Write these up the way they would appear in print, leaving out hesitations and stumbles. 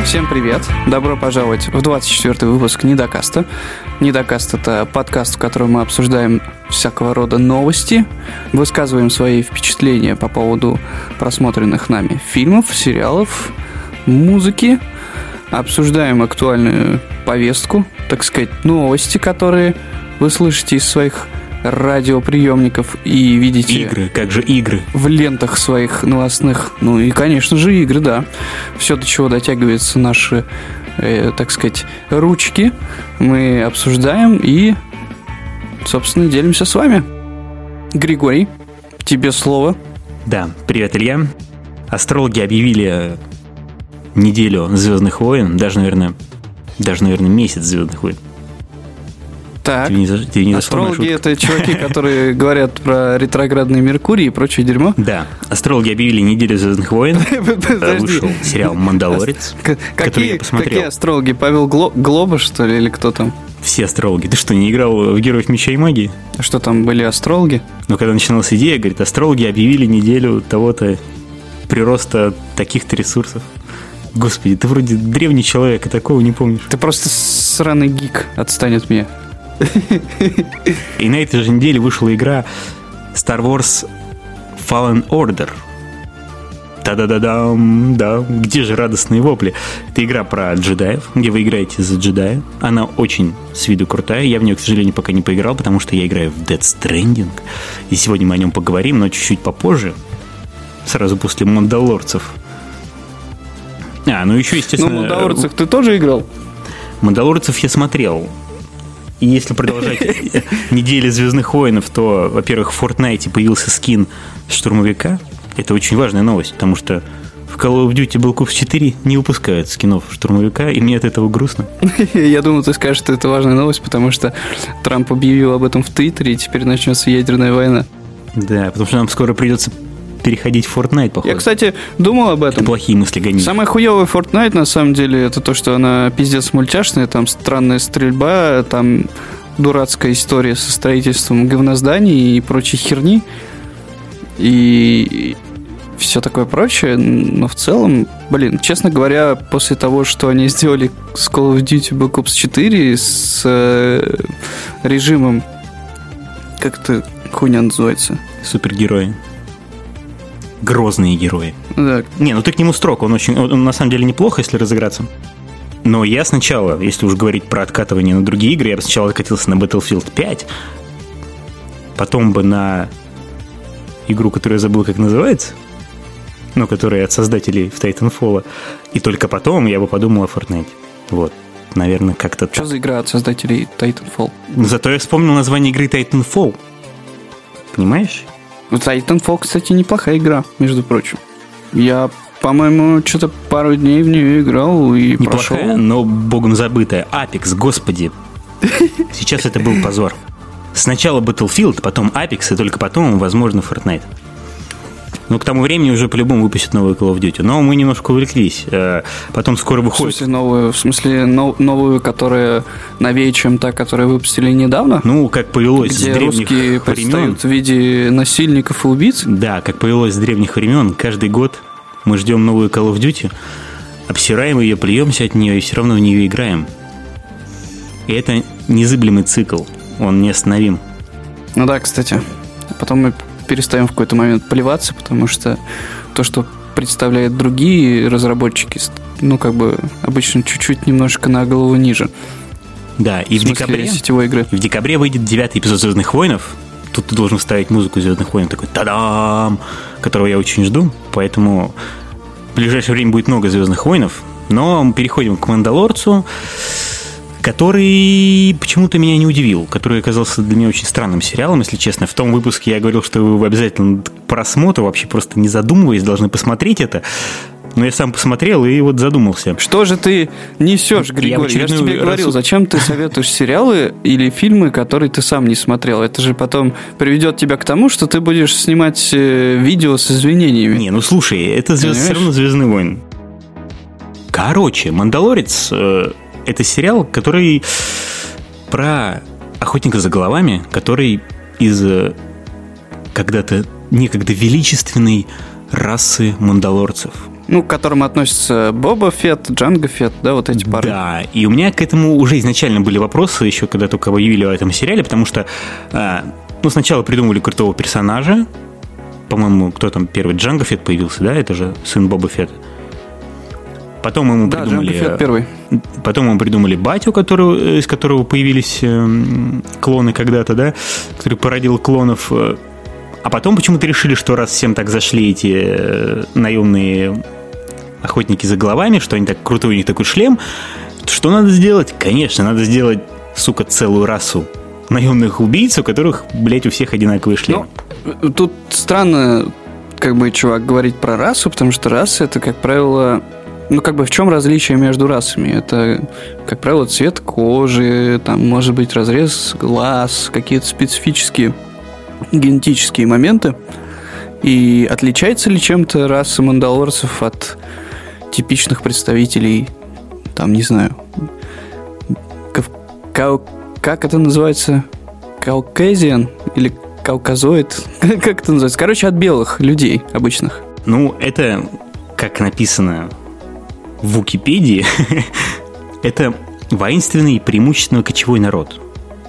Всем привет! Добро пожаловать в 24-й выпуск Недокаста. Недокаст — это подкаст, в котором мы обсуждаем всякого рода новости, высказываем свои впечатления по поводу просмотренных нами фильмов, сериалов, музыки, обсуждаем актуальную повестку, так сказать, новости, которые вы слышите из своих радиоприемников и видите... Игры, как же игры? В лентах своих новостных. Ну и, конечно же, игры, да. Все, до чего дотягиваются наши, так сказать, ручки, мы обсуждаем и, собственно, делимся с вами. Григорий, тебе слово. Да, привет, Илья. Астрологи объявили неделю «Звездных войн», даже, наверное, месяц «Звездных войн». Так, астрологи — это чуваки, которые говорят про ретроградный Меркурий и прочее дерьмо? Да, астрологи объявили неделю «Звездных войн». Вышел сериал «Мандалорец», который я посмотрел. Какие астрологи? Павел Глоба, что ли, или кто там? Все астрологи. Ты что, не играл в «Героев Меча и Магии»? А что, там были астрологи? Ну, когда начиналась идея, говорит, астрологи объявили неделю того-то прироста таких-то ресурсов. Господи, ты вроде древний человек, и такого не помнишь. Ты просто сраный гик, отстань от меня. И на этой же неделе вышла игра Star Wars Fallen Order. Та-да-да-дам, да, где же радостные вопли? Это игра про джедаев, где вы играете за джедая. Она очень с виду крутая. Я в нее, к сожалению, пока не поиграл, потому что я играю в Death Stranding. И сегодня мы о нем поговорим, но чуть-чуть попозже. Сразу после «Мандалорцев». Ну еще, естественно... Ну, «Мандалорцев» ты тоже играл? «Мандалорцев» я смотрел. И если продолжать недели «Звездных воинов», то, во-первых, в Fortnite появился скин штурмовика. Это очень важная новость, потому что в Call of Duty Black Ops 4 не выпускают скинов штурмовика, и мне от этого грустно. Я думал, ты скажешь, что это важная новость, потому что Трамп объявил об этом в Твиттере, и теперь начнется ядерная война. Да, потому что нам скоро придется переходить в Fortnite, походу. Я, кстати, думал об этом. Это плохие мысли гонить. Самое хуёвое в Fortnite, на самом деле, это то, что она пиздец мультяшная, там странная стрельба, там дурацкая история со строительством говнозданий и прочей херни. И все такое прочее. Но в целом, честно говоря, после того, что они сделали с Call of Duty Black Ops 4, с режимом, как это хуйня называется? Супергерои. Грозные герои. Да. Не, ну ты к нему строг, он на самом деле неплохо, если разыграться. Но я сначала, если уж говорить про откатывание на другие игры, я бы сначала откатился на Battlefield 5, потом бы на игру, которую я забыл, как называется, но которая от создателей в Titanfall, и только потом я бы подумал о Fortnite. Вот, наверное, как-то так. Что за игра от создателей Titanfall? Зато я вспомнил название игры Titanfall. Понимаешь? Titanfall, кстати, неплохая игра, между прочим. Я, по-моему, что-то пару дней в нее играл и прошел. Неплохая, но богом забытая. Apex, господи. Сейчас это был позор. Сначала Battlefield, потом Apex, и только потом, возможно, Fortnite. Но к тому времени уже по-любому выпустят новую Call of Duty. Но мы немножко увлеклись. Потом скоро выходит... В смысле новую? В смысле новую, которая новее, чем та, которую выпустили недавно? Ну, как повелось где с древних русские времен. в виде насильников и убийц? Да, как повелось с древних времен. Каждый год мы ждем новую Call of Duty, обсираем ее, плюемся от нее и все равно в нее играем. И это незыблемый цикл. Он неостановим. Ну да, кстати. Потом мы перестаем в какой-то момент плеваться, потому что то, что представляют другие разработчики, ну, как бы, обычно чуть-чуть немножко на голову ниже. Да, и в декабре сетевой игры. В декабре выйдет 9-й эпизод «Звездных войнов». Тут ты должен вставить музыку «Звездных войн», такой «та-дам!», которого я очень жду. Поэтому в ближайшее время будет много «Звездных войнов». Но мы переходим к «Мандалорцу», который почему-то меня не удивил, который оказался для меня очень странным сериалом, если честно. В том выпуске я говорил, что вы обязательно к просмотру, вообще просто не задумываясь, должны посмотреть это. Но я сам посмотрел и вот задумался. Что же ты несешь, Григорий? Я же тебе говорил, зачем ты советуешь сериалы или фильмы, которые ты сам не смотрел? Это же потом приведет тебя к тому, что ты будешь снимать видео с извинениями. Не, ну слушай, это все равно «Звездные войны». Короче, «Мандалорец» это сериал, который про охотника за головами, который из некогда величественной расы мандалорцев. Ну, к которым относятся Боба Фетт, Джанго Фетт, да, вот эти пары. Да, и у меня к этому уже изначально были вопросы, еще когда только объявили о этом сериале, потому что, сначала придумали крутого персонажа, по-моему, кто там первый, Джанго Фетт появился, да, это же сын Боба Фетта. Потом ему придумали... Джанго Фетт первый. Потом ему придумали батю, из которого появились клоны когда-то, да, который породил клонов. А потом почему-то решили, что раз всем так зашли эти наемные охотники за головами, что они так крутой, у них такой шлем, что надо сделать? Конечно, надо сделать, сука, целую расу наемных убийц, у которых, блядь, у всех одинаковые шлемы. Ну, тут странно, как бы, чувак, говорить про расу, потому что раса — это, как правило... Ну, как бы, в чем различие между расами? Это, как правило, цвет кожи, там, может быть, разрез глаз, какие-то специфические генетические моменты. И отличается ли чем-то раса мандалорцев от типичных представителей, там, не знаю, как это называется? Кауказиан или кауказоид? Как это называется? Короче, от белых людей обычных. Ну, это, как написано в Википедии, это воинственный и преимущественно кочевой народ.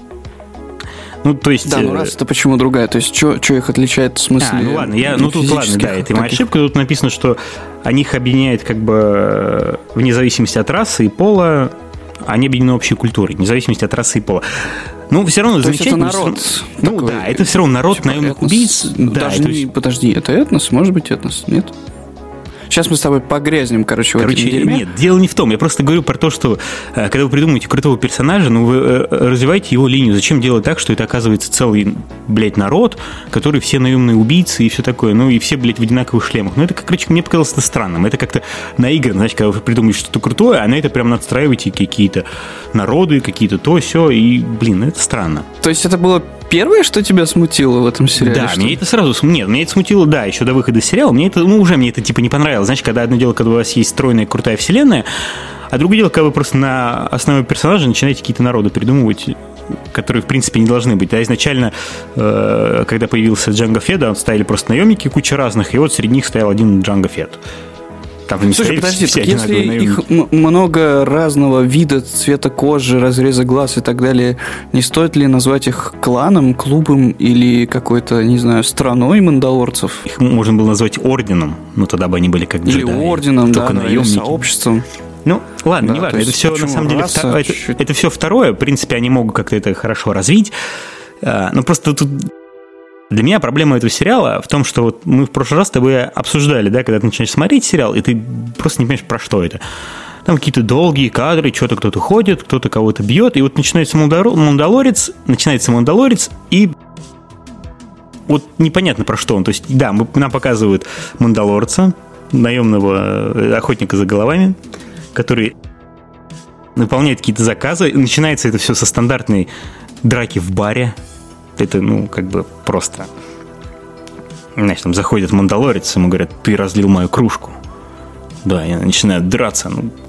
Ну, то есть... Да, ну раса-то почему другая? То есть, что их отличает в смысле... Ну, ладно, это моя ошибка. Тут написано, что они их объединяет как бы вне зависимости от расы и пола, они объединены общей культурой, вне зависимости от расы и пола. Ну, все равно замечательно. Это народ. Ну, да, это все равно народ наемных убийц. Да, подожди, это этнос? Может быть, этнос? Нет? Сейчас мы с тобой погрязнем, в этом дерьме. Нет, дело не в том. Я просто говорю про то, что когда вы придумаете крутого персонажа, вы развиваете его линию. Зачем делать так, что это оказывается целый, блядь, народ, который все наемные убийцы и все такое, и все, блядь, в одинаковых шлемах. Это, короче, мне показалось это странным. Это как-то наигранно, знаете, когда вы придумаете что-то крутое, а на это прям надстраиваете какие-то народы, какие-то то, сё, и, блин, это странно. То есть это было первое, что тебя смутило в этом сериале? Да, меня это сразу... Нет, меня это смутило, да, еще до выхода сериала. Мне это типа не понравилось. Знаешь, когда одно дело, когда у вас есть стройная крутая вселенная, а другое дело, когда вы просто на основе персонажа начинаете какие-то народы придумывать, которые, в принципе, не должны быть. А изначально, когда появился Джанго Фетт, ставили просто наемники, куча разных, и вот среди них стоял один Джанго Фетт. Слушай, подожди, так если их много разного вида, цвета кожи, разреза глаз и так далее, не стоит ли назвать их кланом, клубом или какой-то, не знаю, страной мандалорцев? Их можно было назвать орденом, но тогда бы они были как джедаи. Или орденом, только да, или сообществом. Ну, ладно, да, не важно. Это все, на самом деле, это все второе. В принципе, они могут как-то это хорошо развить. Но просто тут... Для меня проблема этого сериала в том, что вот мы в прошлый раз с тобой обсуждали, да, когда ты начинаешь смотреть сериал, и ты просто не понимаешь, про что это. Там какие-то долгие кадры, что-то кто-то ходит, кто-то кого-то бьет, и вот начинается Мандалорец, и вот непонятно про что он. То есть, да, нам показывают Мандалорца, наемного охотника за головами, который выполняет какие-то заказы. И начинается это все со стандартной драки в баре. Это, как бы просто... Знаешь, там заходит Мандалорец, ему говорят, ты разлил мою кружку. Да, и начинают драться.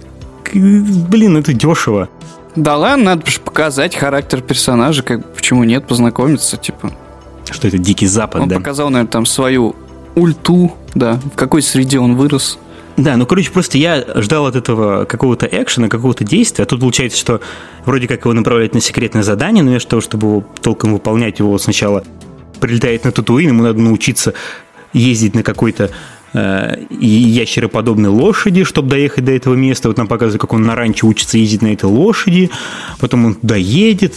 Блин, это дешево. Да ладно, надо показать характер персонажа, почему нет, познакомиться, типа. Что это Дикий Запад, да? Он показал, наверное, там свою ульту, да, в какой среде он вырос. Да, просто я ждал от этого какого-то экшена, какого-то действия, а тут получается, что вроде как его направляют на секретное задание, но вместо того, чтобы его толком выполнять, его сначала прилетает на Татуин, ему надо научиться ездить на какой-то ящероподобной лошади, чтобы доехать до этого места. Вот нам показывают, как он на ранчо учится ездить на этой лошади, потом он доедет.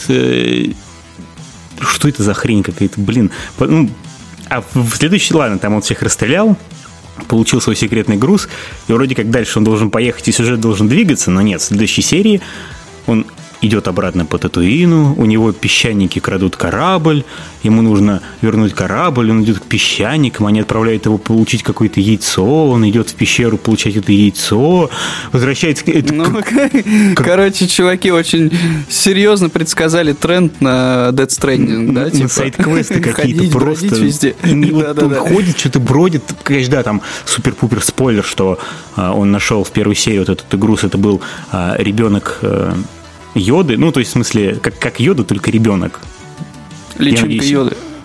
Что это за хрень какая-то, блин. А в следующий, ладно, там он всех расстрелял, получил свой секретный груз, и вроде как дальше он должен поехать, и сюжет должен двигаться, но нет, в следующей серии он идет обратно по Татуину, у него песчаники крадут корабль, ему нужно вернуть корабль, он идет к песчаникам, они отправляют его получить какое-то яйцо, он идет в пещеру получать это яйцо, возвращается... Короче, чуваки очень серьезно предсказали тренд на Death Stranding, да? На сайд-квесты какие-то просто... везде. Он ходит, что-то бродит, конечно, да, там супер-пупер спойлер, что он нашел в первой серии вот этот груз, это был ребенок... Йоды, то есть в смысле, как Йода, только ребенок. Личинка Йоды.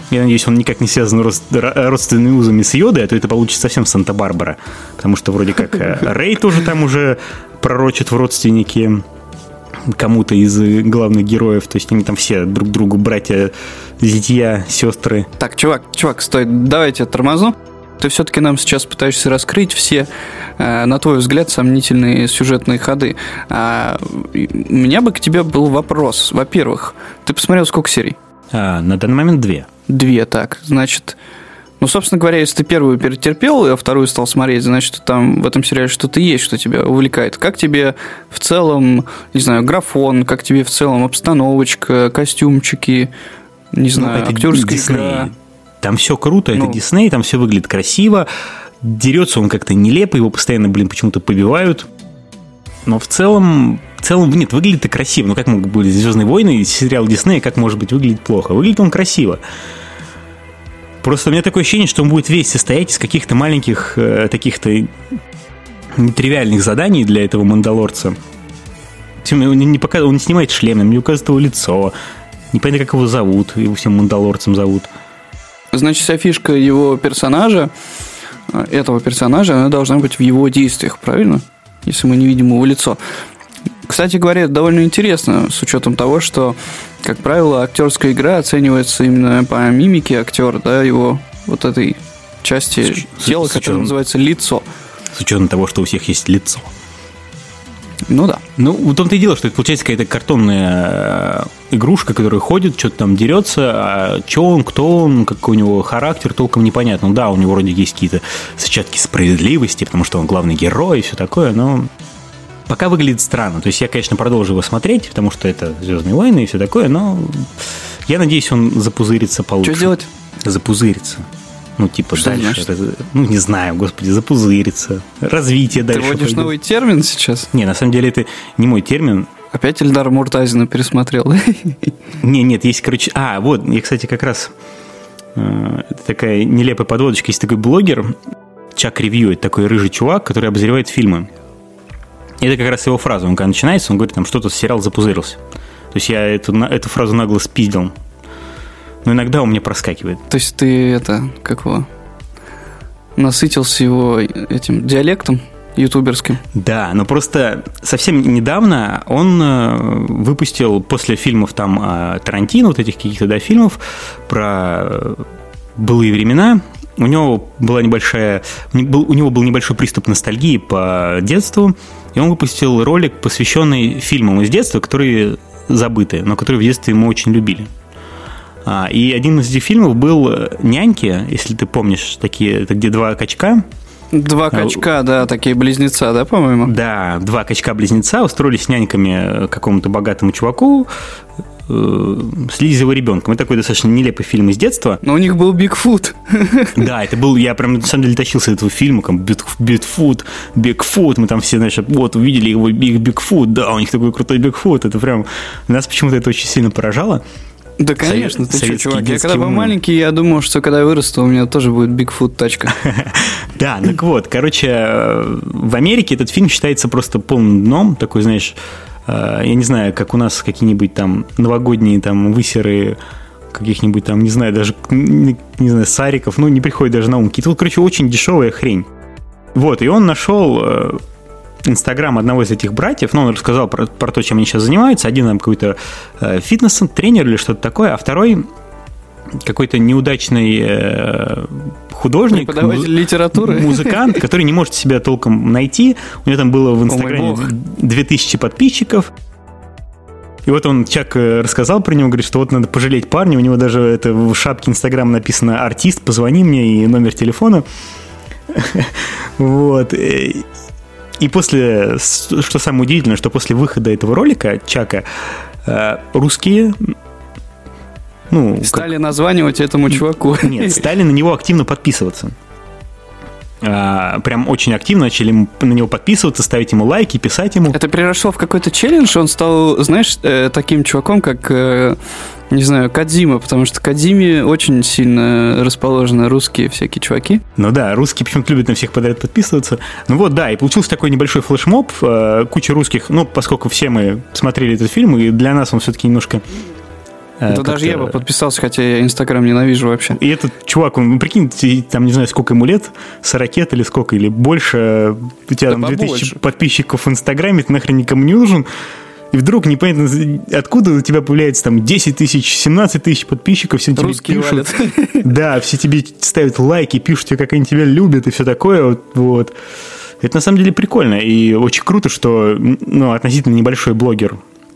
Я надеюсь, он никак не связан родственными узами с Йодой, а то это получится совсем Санта-Барбара. Потому что вроде как Рэй тоже там уже пророчит в родственники кому-то из главных героев. То есть они там все друг другу братья, зятья, сестры. Так, чувак, стой, давайте тормозну. Ты все-таки нам сейчас пытаешься раскрыть все, на твой взгляд, сомнительные сюжетные ходы. У меня бы к тебе был вопрос. Во-первых, ты посмотрел сколько серий? На данный момент 2. 2, так. Значит, собственно говоря, если ты первую перетерпел, а вторую стал смотреть, значит, там в этом сериале что-то есть, что тебя увлекает. Как тебе в целом, не знаю, графон, как тебе в целом обстановочка, костюмчики, не знаю, актерская игра? Там все круто, это Дисней, там все выглядит красиво, дерется он как-то нелепо, его постоянно, почему-то побивают. Но в целом, нет, выглядит и красиво. Ну, как могут быть «Звездные войны», сериал Диснея, как может быть выглядит плохо? Выглядит он красиво. Просто у меня такое ощущение, что он будет весь состоять из каких-то маленьких, таких-то нетривиальных заданий для этого мандалорца. Он не снимает шлем, не указывает его лицо, непонятно, как его зовут, его всем мандалорцем зовут. Значит, вся фишка его персонажа, этого персонажа, она должна быть в его действиях, правильно? Если мы не видим его лицо. Кстати говоря, это довольно интересно, с учетом того, что, как правило, актерская игра оценивается именно по мимике актера, да, его вот этой части тела, которая называется лицо. С учетом того, что у всех есть лицо. Ну да. Ну, в том-то и дело, что это получается какая-то картонная игрушка, которая ходит, что-то там дерется, а что он, кто он, какой у него характер, толком непонятно. Ну да, у него вроде есть какие-то зачатки справедливости, потому что он главный герой и все такое, но пока выглядит странно. То есть я, конечно, продолжу его смотреть, потому что это «Звездные войны» и все такое, но я надеюсь, он запузырится получше. Что делать? Запузырится. Ну, типа, что дальше. Не знаю, господи, запузырится. Развитие дальше. Ты вводишь пойдет. Новый термин сейчас? Не, на самом деле это не мой термин. Опять Эльдара Муртазина пересмотрел, да? Нет, есть, короче... вот, я, кстати, как раз... такая нелепая подводочка. Есть такой блогер, Чак Ревью, это такой рыжий чувак, который обозревает фильмы. И это как раз его фраза. Он когда начинается, он говорит, там, что-то сериал запузырился. То есть я эту фразу нагло спиздил. Но иногда он мне проскакивает. То есть ты насытился его этим диалектом ютуберским? Да, но просто совсем недавно он выпустил после фильмов там Тарантино, вот этих каких-то фильмов про былые времена. У него был небольшой приступ ностальгии по детству, и он выпустил ролик, посвященный фильмам из детства, которые забыты, но которые в детстве ему очень любили. И один из этих фильмов был «Няньки», если ты помнишь, такие, это где два качка. Два качка, да, такие близнеца, да, по-моему? Да, два качка-близнеца устроились няньками какому-то богатому чуваку, следить за его ребенком. Это такой достаточно нелепый фильм из детства. Но у них был Бигфут. Да, это был, я прям на самом деле тащился этого фильма, там, Бигфут, мы там все, значит, вот, увидели его Бигфут, да, у них такой крутой Бигфут, это прям, нас почему-то это очень сильно поражало. Да, конечно, ты что, чувак, я когда был маленький, я думал, что когда я вырасту, у меня тоже будет Бигфут тачка. Да, так вот, короче, в Америке этот фильм считается просто полным дном, такой, знаешь, я не знаю, как у нас какие-нибудь там новогодние там высеры каких-нибудь там, не знаю, даже, не знаю, сариков, ну, не приходит даже на ум. Какие-то, короче, очень дешевая хрень. Вот, и он нашел Инстаграм одного из этих братьев, ну, он рассказал про то, чем они сейчас занимаются. Один там какой-то фитнес-тренер или что-то такое, а второй какой-то неудачный художник, преподаватель литературы, музыкант, который не может себя толком найти. У него там было в Инстаграме 2000 подписчиков. И вот он, Чак, рассказал про него, говорит, что вот надо пожалеть парня, у него даже это в шапке Инстаграма написано «Артист, позвони мне» и номер телефона. Вот. И после, что самое удивительное, что после выхода этого ролика Чака русские... стали названивать этому чуваку. Нет, стали на него активно подписываться. Прям очень активно начали на него подписываться, ставить ему лайки, писать ему. Это переросло в какой-то челлендж, он стал, знаешь, таким чуваком, как, не знаю, Кодзима, потому что Кодзиме очень сильно расположены русские всякие чуваки. Ну да, русские почему-то любят на всех подряд подписываться. Ну вот, да, и получился такой небольшой флешмоб, куча русских, поскольку все мы смотрели этот фильм, и для нас он все-таки немножко Это даже я бы подписался, хотя я Инстаграм ненавижу вообще. И этот чувак, он, прикинь, там не знаю, сколько ему лет, 40 лет или сколько, или больше, у тебя там 2000 подписчиков в Инстаграме, ты нахрен никому не нужен, и вдруг непонятно, откуда у тебя появляется там 10 тысяч, 17 тысяч подписчиков, все тебе пишут. Да, все тебе ставят лайки, пишут тебе, как они тебя любят и все такое, вот. Это на самом деле прикольно, и очень круто, что относительно небольшой блогер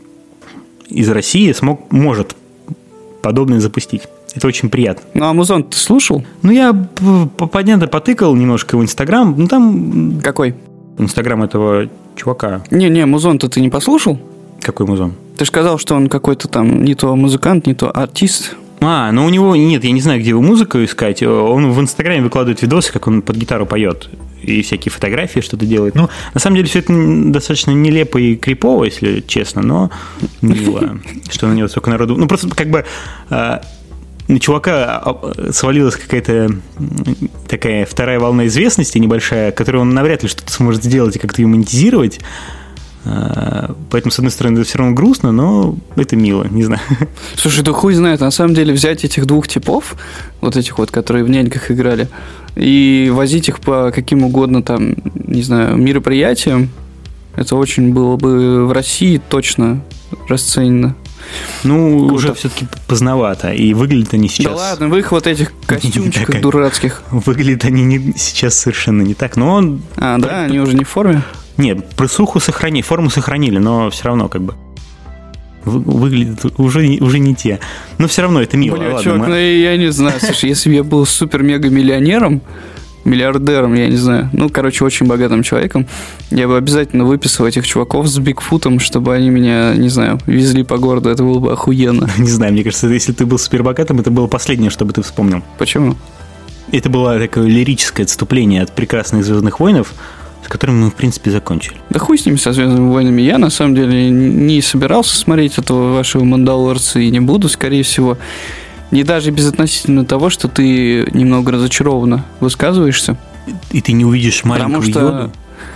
из России может подобное запустить. Это очень приятно. Ну, а Музон ты слушал? Ну, я, понятно, потыкал немножко в Инстаграм. Ну, там... Какой? Инстаграм этого чувака. Не, Музон-то ты не послушал? Какой Музон? Ты же сказал, что он какой-то там не то музыкант, не то артист. Ну у него... Нет, я не знаю, где его музыку искать. Он в Инстаграме выкладывает видосы, как он под гитару поет. И всякие фотографии что-то делает. Ну, на самом деле, все это достаточно нелепо и крипово, если честно, но мило, что на него столько народу... Ну, просто как бы на чувака свалилась какая-то такая вторая волна известности небольшая, которую он навряд ли что-то сможет сделать и как-то ее монетизировать. Поэтому, с одной стороны, это все равно грустно, но это мило, не знаю. Слушай, да хуй знает, на самом деле взять этих двух типов, вот этих вот, которые в няньках играли, и возить их по каким угодно там, не знаю, мероприятиям, это очень было бы в России точно расценено. Ну, круто. Уже все-таки поздновато, и выглядят они сейчас... Да ладно, в их вот этих костюмчиках дурацких. Выглядят они сейчас совершенно не так, но он... Да, они уже не в форме? Нет, присуху форму сохранили, но все равно как бы выглядят уже не те. Но все равно это мило. Бля, чувак, я не знаю, слушай, если бы я был супер-мега-миллионером, миллиардером, я не знаю, очень богатым человеком, я бы обязательно выписал этих чуваков с Бигфутом, чтобы они меня, не знаю, везли по городу, это было бы охуенно. Не знаю, мне кажется, если ты был супербогатым, это было последнее, что бы ты вспомнил. Почему? Это было такое лирическое отступление от прекрасных «Звездных войнов», с которым мы, в принципе, закончили. Да хуй с ними, со «Звездными войнами». Я, на самом деле, не собирался смотреть этого вашего «Мандалорца» и не буду, скорее всего. Не даже безотносительно того, что ты немного разочарованно высказываешься. И ты не увидишь маленького Йоду?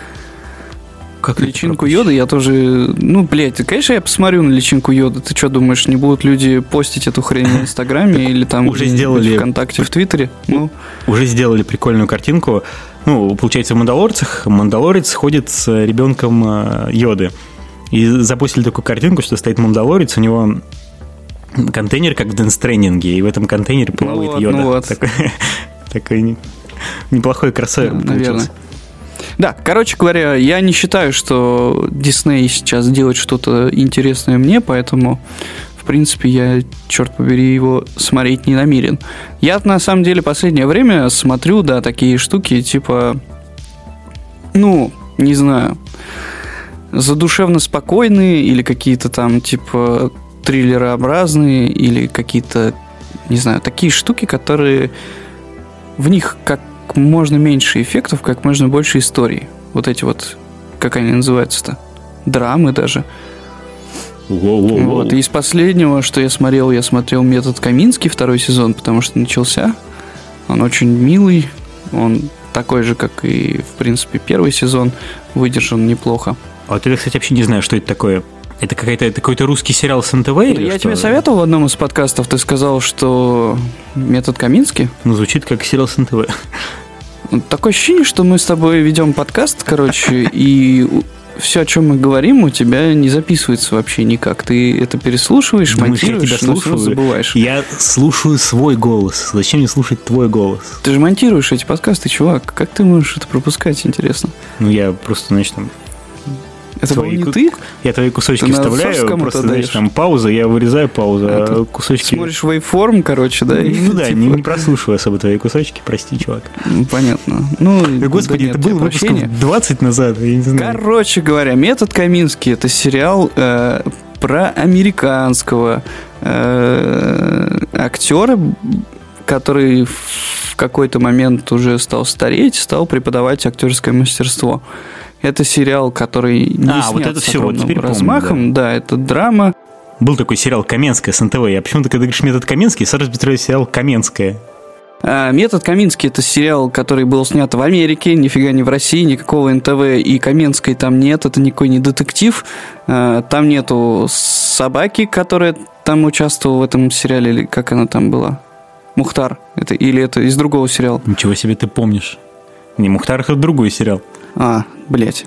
Как личинку Йоды я тоже... конечно, я посмотрю на личинку Йоды. Ты что, думаешь, не будут люди постить эту хрень в Инстаграме или там уже сделали ВКонтакте, в Твиттере? Уже сделали прикольную картинку. Получается, в «Мандалорцах» Мандалорец ходит с ребенком Йоды. И запустили такую картинку, что стоит Мандалорец, у него контейнер, как в Death Stranding, и в этом контейнере плавает Йода. Такой неплохой кроссовер получился. Да, короче говоря, я не считаю, что Дисней сейчас делает что-то интересное мне, поэтому, в принципе, я, черт побери, его смотреть не намерен. Я, на самом деле, последнее время смотрю, такие штуки, типа, не знаю, задушевно спокойные или какие-то там, типа, триллерообразные или какие-то, не знаю, такие штуки, которые в них как можно меньше эффектов, как можно больше историй. Вот эти вот, как они называются-то? Драмы даже. Вот. И из последнего, что я смотрел «Метод Камински», 2 сезон, потому что начался. Он очень милый. Он такой же, как и, в принципе, 1 сезон. Выдержан неплохо. А вот я, кстати, вообще не знаю, что это такое. Это какой-то русский сериал с НТВ? Я тебе советовал в одном из подкастов, ты сказал, что «Метод Камински». Звучит как сериал с НТВ. Такое ощущение, что мы с тобой ведем подкаст, и все, о чем мы говорим, у тебя не записывается вообще никак. Ты это переслушиваешь, монтируешь, но все забываешь. Я слушаю свой голос. Зачем мне слушать твой голос? Ты же монтируешь эти подкасты, чувак. Как ты можешь это пропускать, интересно? Я просто, это был не ты? Я твои кусочки вставляю, просто, там пауза, я вырезаю паузу, а кусочки... Смотришь waveform, да? Не прослушиваю особо твои кусочки, прости, чувак. Понятно. Господи, это было выпусков 20 назад, я не знаю. Короче говоря, «Метод Камински» — это сериал про американского актера, который в какой-то момент уже стал стареть, стал преподавать актерское мастерство. Это сериал, который не снят вот это с все, вот теперь размахом. Помню, да, это драма. Был такой сериал «Каменская» с НТВ. Я почему-то, когда говоришь «Метод Каменский», сразу представляю сериал «Каменская». «Метод Каминский» — это сериал, который был снят в Америке, нифига не в России, никакого НТВ и Каменской там нет, это никакой не детектив. Там нету собаки, которая там участвовала в этом сериале, или как она там была? Мухтар. Или это из другого сериала? Ничего себе ты помнишь. Не Мухтар, это другой сериал. Блять.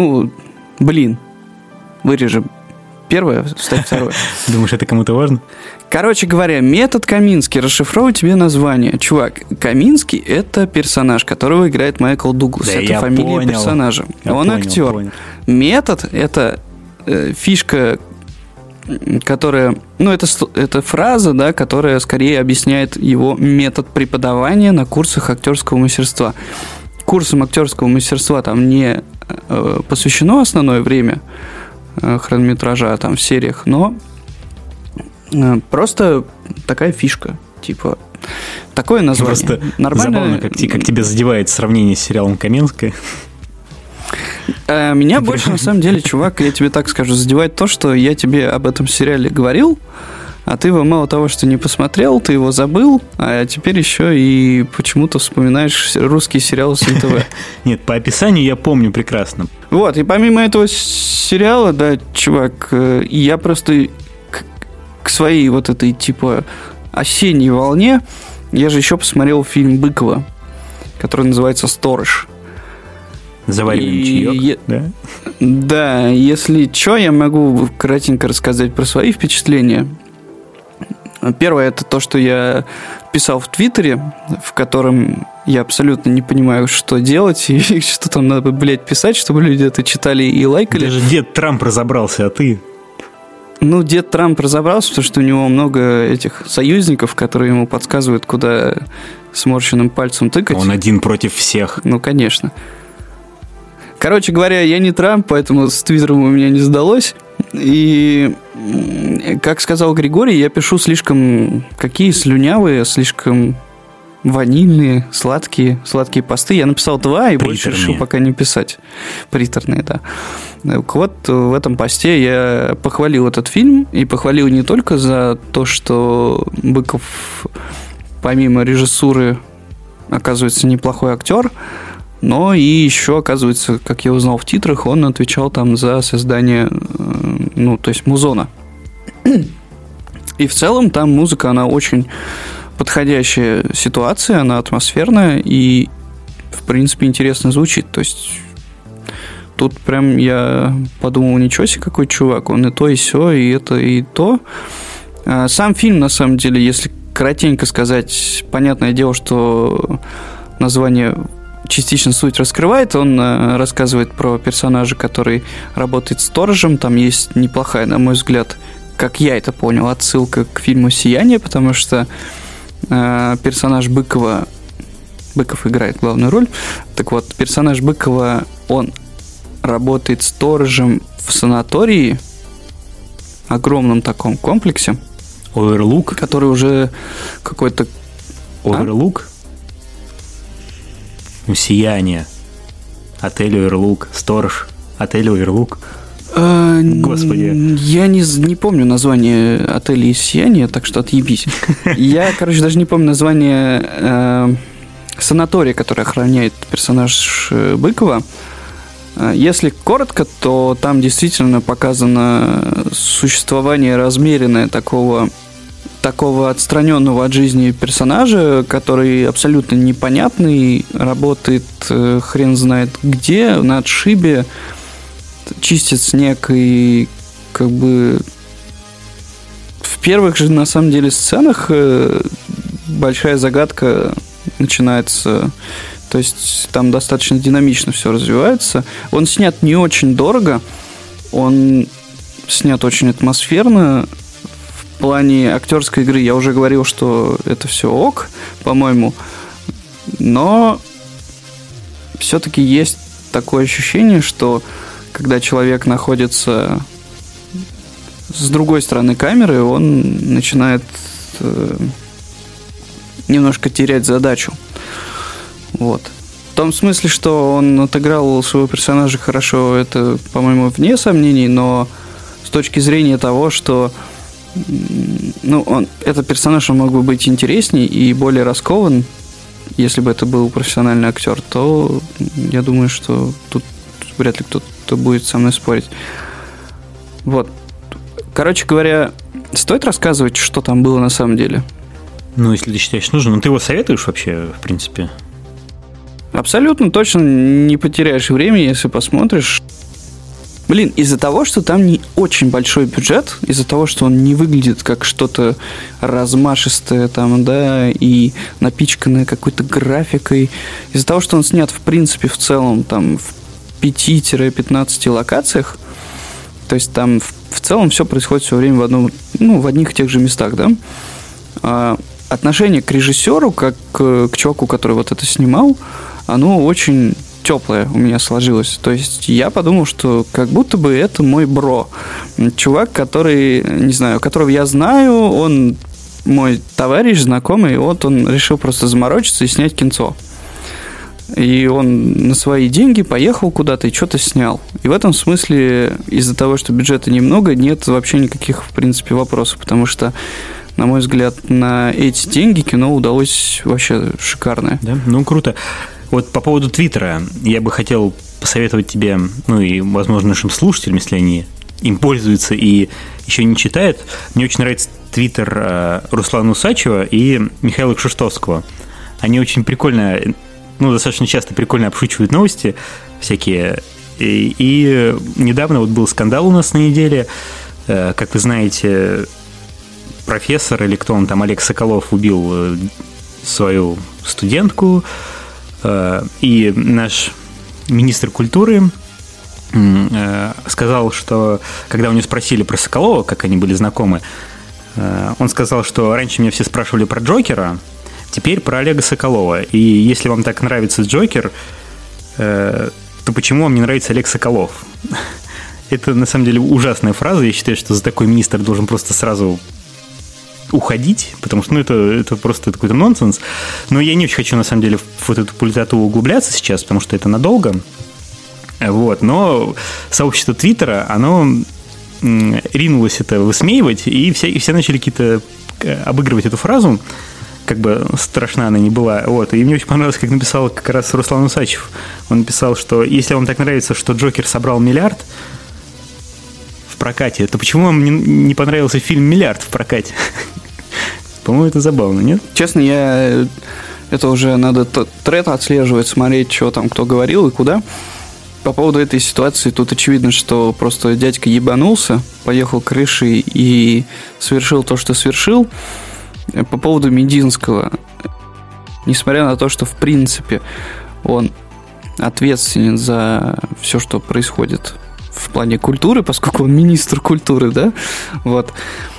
Вырежи первое, вставь второе. Думаешь, это кому-то важно? Короче говоря, «Метод Каминский». Расшифровывай тебе название. Чувак, Каминский – это персонаж, которого играет Майкл Дуглас. Да, это фамилия персонажа. Он актер. Понял. Метод – это фишка, которая... это фраза, да, которая скорее объясняет его метод преподавания на курсах актерского мастерства. Курсам актерского мастерства там не посвящено основное время хронометража там в сериях, но просто такая фишка, типа такое название. Просто нормально. Забавно, как тебя задевает сравнение с сериалом «Каменская». Меня больше, на самом деле, чувак, я тебе так скажу, задевает то, что я тебе об этом сериале говорил, а ты его мало того, что не посмотрел, ты его забыл, а теперь еще и почему-то вспоминаешь русские сериалы с НТВ. Нет, по описанию я помню прекрасно. Вот, и помимо этого сериала, да, чувак, я просто к своей вот этой, типа, осенней волне, я же еще посмотрел фильм Быкова, который называется «Сторож». Завариваем чаек, да? Да, если что, я могу кратенько рассказать про свои впечатления. Первое, это то, что я писал в Твиттере, в котором я абсолютно не понимаю, что делать, и что там надо, писать, чтобы люди это читали и лайкали. Даже дед Трамп разобрался, а ты... Дед Трамп разобрался, потому что у него много этих союзников, которые ему подсказывают, куда сморщенным пальцем тыкать. Он один против всех. Конечно. Короче говоря, я не Трамп, поэтому с Твиттером у меня не сдалось. И, как сказал Григорий, я пишу слишком слюнявые, слишком ванильные, сладкие посты. Я написал 2 и больше решил пока не писать. Приторные, да. Вот в этом посте я похвалил этот фильм. И похвалил не только за то, что Быков, помимо режиссуры, оказывается неплохой актер, но и еще, оказывается, как я узнал в титрах, он отвечал там за создание, то есть музона. И в целом там музыка, она очень подходящая ситуация, она атмосферная и, в принципе, интересно звучит. То есть тут прям я подумал, ничего себе, какой чувак, он и то, и сё, и это, и то. Сам фильм, на самом деле, если коротенько сказать, понятное дело, что название частично суть раскрывает. Он рассказывает про персонажа, который работает сторожем. Там есть неплохая, на мой взгляд, как я это понял, отсылка к фильму «Сияние», потому что персонаж Быкова... Быков играет главную роль. Так вот, персонаж Быкова, он работает сторожем в санатории, огромном таком комплексе. Оверлук? Который уже какой-то... Оверлук? «Сияние», отель «Оверлук», «Сторож», отель «Оверлук». Господи. Я не помню название отеля «Сияние», так что отъебись. Я, даже не помню название санатория, который охраняет персонаж Быкова. Если коротко, то там действительно показано существование размеренное такого отстраненного от жизни персонажа, который абсолютно непонятный, работает хрен знает где, на отшибе, чистит снег, и как бы в первых же, на самом деле, сценах большая загадка начинается. То есть там достаточно динамично все развивается. Он снят не очень дорого, он снят очень атмосферно. В плане актерской игры я уже говорил, что это все ок, по-моему, но все-таки есть такое ощущение, что когда человек находится с другой стороны камеры, он начинает немножко терять задачу. Вот. В том смысле, что он отыграл своего персонажа хорошо, это, по-моему, вне сомнений, но с точки зрения того, что этот персонаж, он мог бы быть интересней и более раскован, если бы это был профессиональный актер, то я думаю, что тут вряд ли кто-то будет со мной спорить. Вот. Короче говоря, стоит рассказывать, что там было на самом деле? Ну, если ты считаешь нужно. Ну, ты его советуешь вообще, в принципе? Абсолютно точно не потеряешь времени, если посмотришь. Блин, из-за того, что там не очень большой бюджет, из-за того, что он не выглядит как что-то размашистое там, да, и напичканное какой-то графикой, из-за того, что он снят, в принципе, в целом там в 5-15 локациях, то есть там в целом все происходит все время в одних и тех же местах, да. Отношение к режиссеру, как к чуваку, который вот это снимал, оно очень теплое у меня сложилось. То есть я подумал, что как будто бы это мой бро. Чувак, который, не знаю, которого я знаю, он мой товарищ, знакомый, вот он решил просто заморочиться и снять кинцо. И он на свои деньги поехал куда-то и что-то снял. И в этом смысле, из-за того, что бюджета немного, нет вообще никаких, в принципе, вопросов, потому что, на мой взгляд, на эти деньги кино удалось вообще шикарное. Да? Ну, круто. Вот по поводу Твиттера я бы хотел посоветовать тебе, ну и, возможно, нашим слушателям, если они им пользуются и еще не читают. Мне очень нравится Твиттер Руслана Усачева и Михаила Кшиштовского. Они очень прикольно, ну, достаточно часто прикольно обшучивают новости всякие. И недавно вот был скандал у нас на неделе. Как вы знаете, профессор или кто он там, Олег Соколов, убил свою студентку. И наш министр культуры сказал, что когда у него спросили про Соколова, как они были знакомы, он сказал, что раньше меня все спрашивали про Джокера, теперь про Олега Соколова. И если вам так нравится Джокер, то почему вам не нравится Олег Соколов? Это на самом деле ужасная фраза. Я считаю, что за такой министр должен просто сразу уходить, потому что это просто какой-то нонсенс. Но я не очень хочу, на самом деле, в вот эту политоту углубляться сейчас, потому что это надолго. Вот. Но сообщество Твиттера, оно ринулось это высмеивать, и все начали какие-то обыгрывать эту фразу, как бы страшна она ни была. Вот. И мне очень понравилось, как написал как раз Руслан Усачев. Он написал, что если вам так нравится, что Джокер собрал миллиард в прокате, то почему вам не понравился фильм «Миллиард» в прокате? По-моему, это забавно, нет? Честно, это уже надо тред отслеживать, смотреть, что там кто говорил и куда. По поводу этой ситуации, тут очевидно, что просто дядька ебанулся, поехал крышей и совершил то, что совершил. По поводу Мединского, несмотря на то, что, в принципе, он ответственен за все, что происходит в плане культуры, поскольку он министр культуры, да, вот.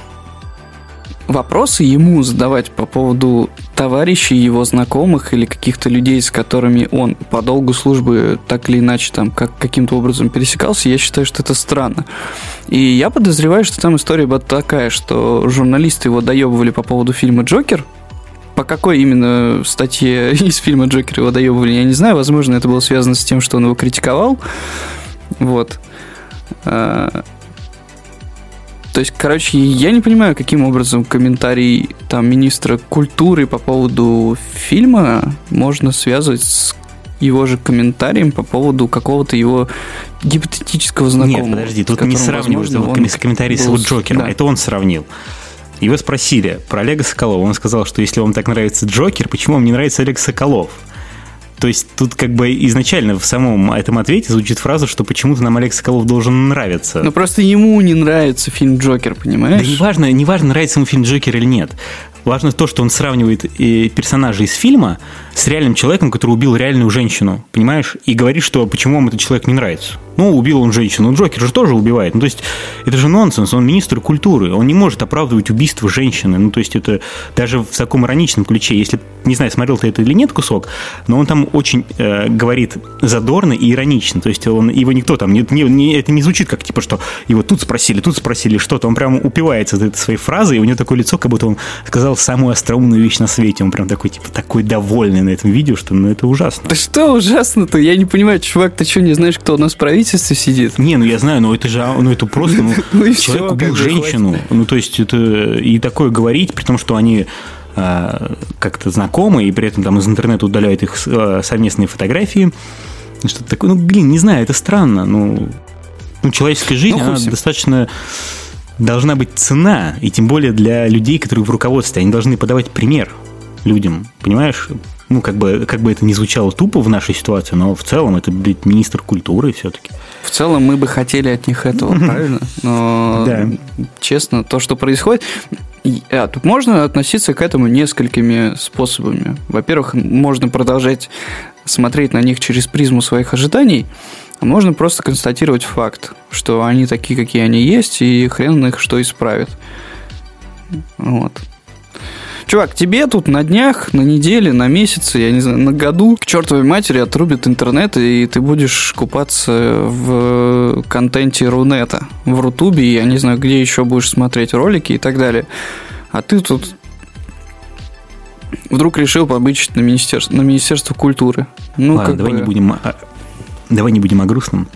Вопросы ему задавать по поводу товарищей, его знакомых или каких-то людей, с которыми он по долгу службы так или иначе там каким-то образом пересекался, я считаю, что это странно. И я подозреваю, что там история была такая, что журналисты его доебывали по поводу фильма «Джокер». По какой именно статье из фильма «Джокер» его доебывали, я не знаю. Возможно, это было связано с тем, что он его критиковал. Вот. То есть, короче, я не понимаю, каким образом комментарий там министра культуры по поводу фильма можно связывать с его же комментарием по поводу какого-то его гипотетического знакомого. Нет, подожди, тут не сравнивается комментарий с его Джокером. Да. Это он сравнил. Его спросили про Олега Соколова. Он сказал, что если вам так нравится Джокер, почему вам не нравится Олег Соколов? То есть тут как бы изначально в самом этом ответе звучит фраза, что почему-то нам Олег Соколов должен нравиться. Ну просто ему не нравится фильм «Джокер», понимаешь? Да неважно, нравится ему фильм «Джокер» или нет. Важно то, что он сравнивает персонажа из фильма с реальным человеком, который убил реальную женщину, понимаешь? И говорит, что почему вам этот человек не нравится. Ну, убил он женщину. Джокер же тоже убивает. Ну, то есть, это же нонсенс. Он министр культуры. Он не может оправдывать убийство женщины. Ну, то есть, это даже в таком ироничном ключе. Если, не знаю, смотрел ты это или нет кусок, но он там очень говорит задорно и иронично. То есть, его никто там... это не звучит как, типа, что его тут спросили что-то. Он прям упивается этой своей фразой, и у него такое лицо, как будто он сказал самую остроумную вещь на свете. Он прям такой, типа, такой довольный на этом видео, что, ну, это ужасно. Да что ужасно-то? Я не понимаю, чувак, ты что, не знаешь, кто у нас в правительстве сидит? Не, ну я знаю, но это же, ну это просто, человек убил женщину. Ну, то есть, это и такое говорить, при том, что они как-то знакомы, и при этом там из интернета удаляют их совместные фотографии. Что-то такое. Не знаю, это странно. Человеческая жизнь, она достаточно должна быть цена, и тем более для людей, которые в руководстве. Они должны подавать пример людям, понимаешь? Как бы это ни звучало тупо в нашей ситуации, но в целом это, министр культуры все-таки. В целом мы бы хотели от них этого, правильно? Но, честно, то, что происходит... Тут можно относиться к этому несколькими способами. Во-первых, можно продолжать смотреть на них через призму своих ожиданий, а можно просто констатировать факт, что они такие, какие они есть, и хрен их что исправит. Вот. Чувак, тебе тут на днях, на неделе, на месяце, я не знаю, на году к чертовой матери отрубят интернет, и ты будешь купаться в контенте Рунета, в Рутубе, я не знаю, где еще будешь смотреть ролики и так далее. А ты тут вдруг решил побычить на Министерство культуры. Ладно, давай не будем о грустном.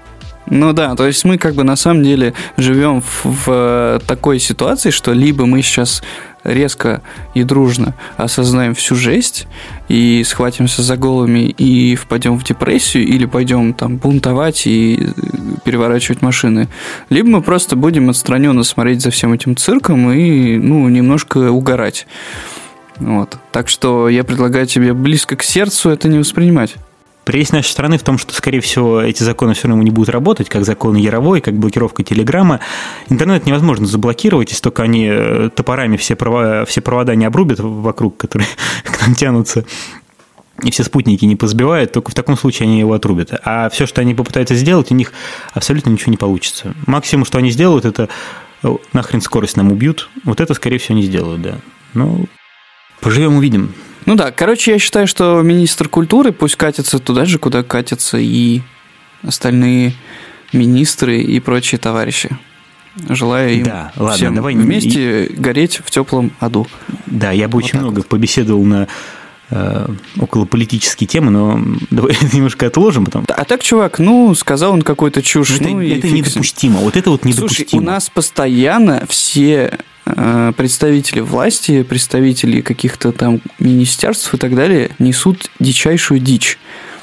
То есть мы на самом деле живем в такой ситуации, что либо мы сейчас резко и дружно осознаем всю жесть и схватимся за головами и впадем в депрессию, или пойдем там бунтовать и переворачивать машины, либо мы просто будем отстраненно смотреть за всем этим цирком и немножко угорать. Вот. Так что я предлагаю тебе близко к сердцу это не воспринимать. Прелесть нашей страны в том, что, скорее всего, эти законы все равно не будут работать, как закон Яровой, как блокировка Телеграма. Интернет невозможно заблокировать, если только они топорами все провода не обрубят вокруг, которые к нам тянутся, и все спутники не позбивают, только в таком случае они его отрубят. А все, что они попытаются сделать, у них абсолютно ничего не получится. Максимум, что они сделают, это нахрен скорость нам убьют. Вот это, скорее всего, они сделают, да. Поживем, увидим. Я считаю, что министр культуры пусть катится туда же, куда катятся и остальные министры и прочие товарищи. Желаю им всем вместе гореть в теплом аду. Да, я бы очень много побеседовал на околополитические темы, но давай немножко отложим. А так, чувак, сказал он какую-то чушь. Это недопустимо. Вот это недопустимо. Слушай, у нас постоянно все представители власти, представители каких-то там министерств и так далее несут дичайшую дичь.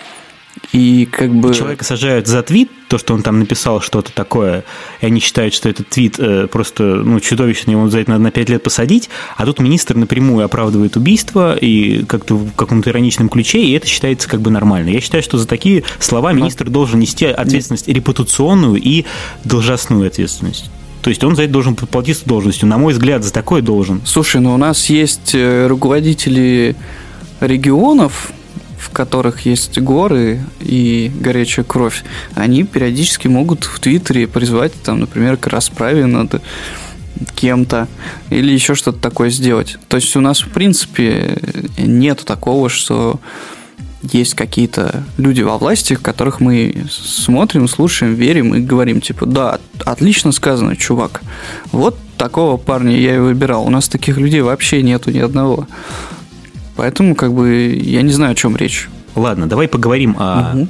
И человека сажают за твит, то, что он там написал что-то такое, и они считают, что этот твит просто чудовищный, его за это надо на 5 лет посадить, а тут министр напрямую оправдывает убийство и как-то в каком-то ироничном ключе, и это считается нормально. Я считаю, что за такие слова министр должен нести ответственность репутационную и должностную ответственность. То есть он за это должен поплатиться должностью. На мой взгляд, за такое должен. Слушай, у нас есть руководители регионов, в которых есть горы и горячая кровь. Они периодически могут в Твиттере призвать, например, к расправе над кем-то или еще что-то такое сделать. То есть у нас, в принципе, нету такого, что есть какие-то люди во власти, которых мы смотрим, слушаем, верим и говорим, да, отлично сказано, чувак. Вот такого парня я и выбирал. У нас таких людей вообще нету ни одного. Поэтому, я не знаю, о чем речь. Ладно, давай поговорим о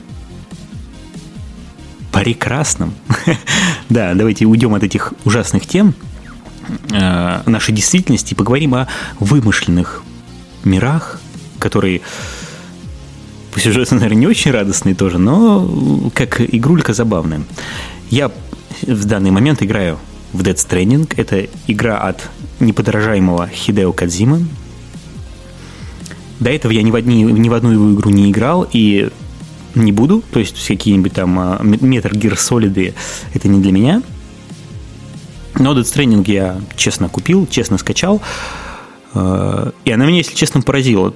прекрасном. Да, давайте уйдем от этих ужасных тем нашей действительности и поговорим о вымышленных мирах, которые по сюжету, наверное, не очень радостные тоже, но как игрулька забавная. Я в данный момент играю в Death Stranding. Это игра от неподражаемого Хидео Кодзимы. До этого я ни в одну его игру не играл и не буду. То есть какие-нибудь там Metal Gear Solid это не для меня. Но Death Stranding я честно купил, честно скачал. И она меня, если честно, поразила.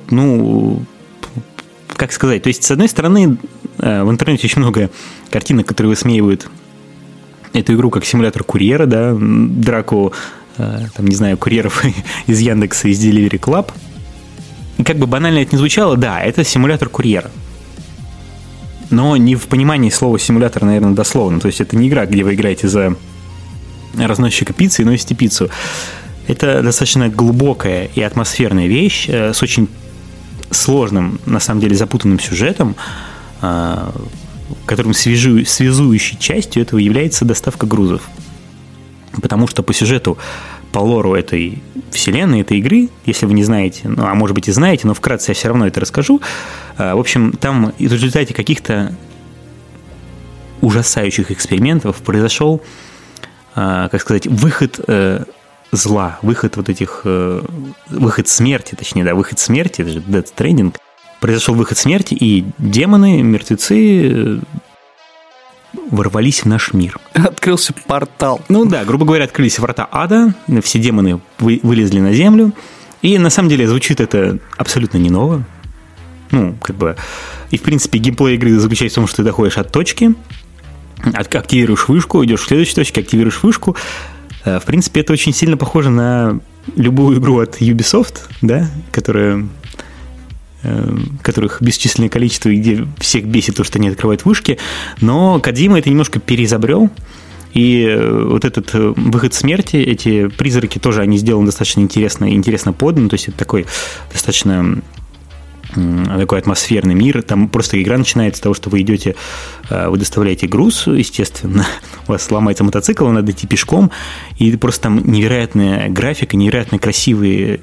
Как сказать, то есть, с одной стороны, в интернете очень много картинок, которые высмеивают эту игру как симулятор курьера, да, драку, курьеров из Яндекса, из Delivery Club. И как бы банально это ни звучало, да, это симулятор курьера. Но не в понимании слова симулятор, наверное, дословно. То есть, это не игра, где вы играете за разносчика пиццы и носите пиццу. Это достаточно глубокая и атмосферная вещь с очень сложным, на самом деле, запутанным сюжетом, которым связующей частью этого является доставка грузов. Потому что по сюжету по лору этой вселенной, этой игры, если вы не знаете, ну, а может быть и знаете, но вкратце я все равно это расскажу. В общем, там в результате каких-то ужасающих экспериментов произошел, как сказать, выход зла, выход вот этих, выход смерти, точнее, да, выход смерти, это же Death Stranding. Произошел выход смерти, и демоны, мертвецы ворвались в наш мир. Открылся портал. Ну да, грубо говоря, открылись врата ада, все демоны вылезли на землю, и на самом деле звучит это абсолютно не ново. Ну, как бы, и в принципе геймплей игры заключается в том, что ты доходишь от точки, активируешь вышку, идешь к следующей точке, активируешь вышку. В принципе, это очень сильно похоже на любую игру от Ubisoft, да, которых бесчисленное количество, и где всех бесит то, что они открывают вышки, но Кодзима это немножко переизобрел, и вот этот выход смерти, эти призраки тоже, они сделаны достаточно интересно поданы, то есть это такой достаточно такой атмосферный мир, там просто игра начинается с того, что вы идете, вы доставляете груз, естественно, у вас сломается мотоцикл, вам надо идти пешком, и просто там невероятная графика, невероятно красивое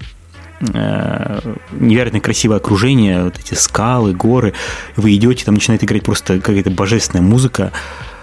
окружение, вот эти скалы, горы, вы идете, там начинает играть просто какая-то божественная музыка,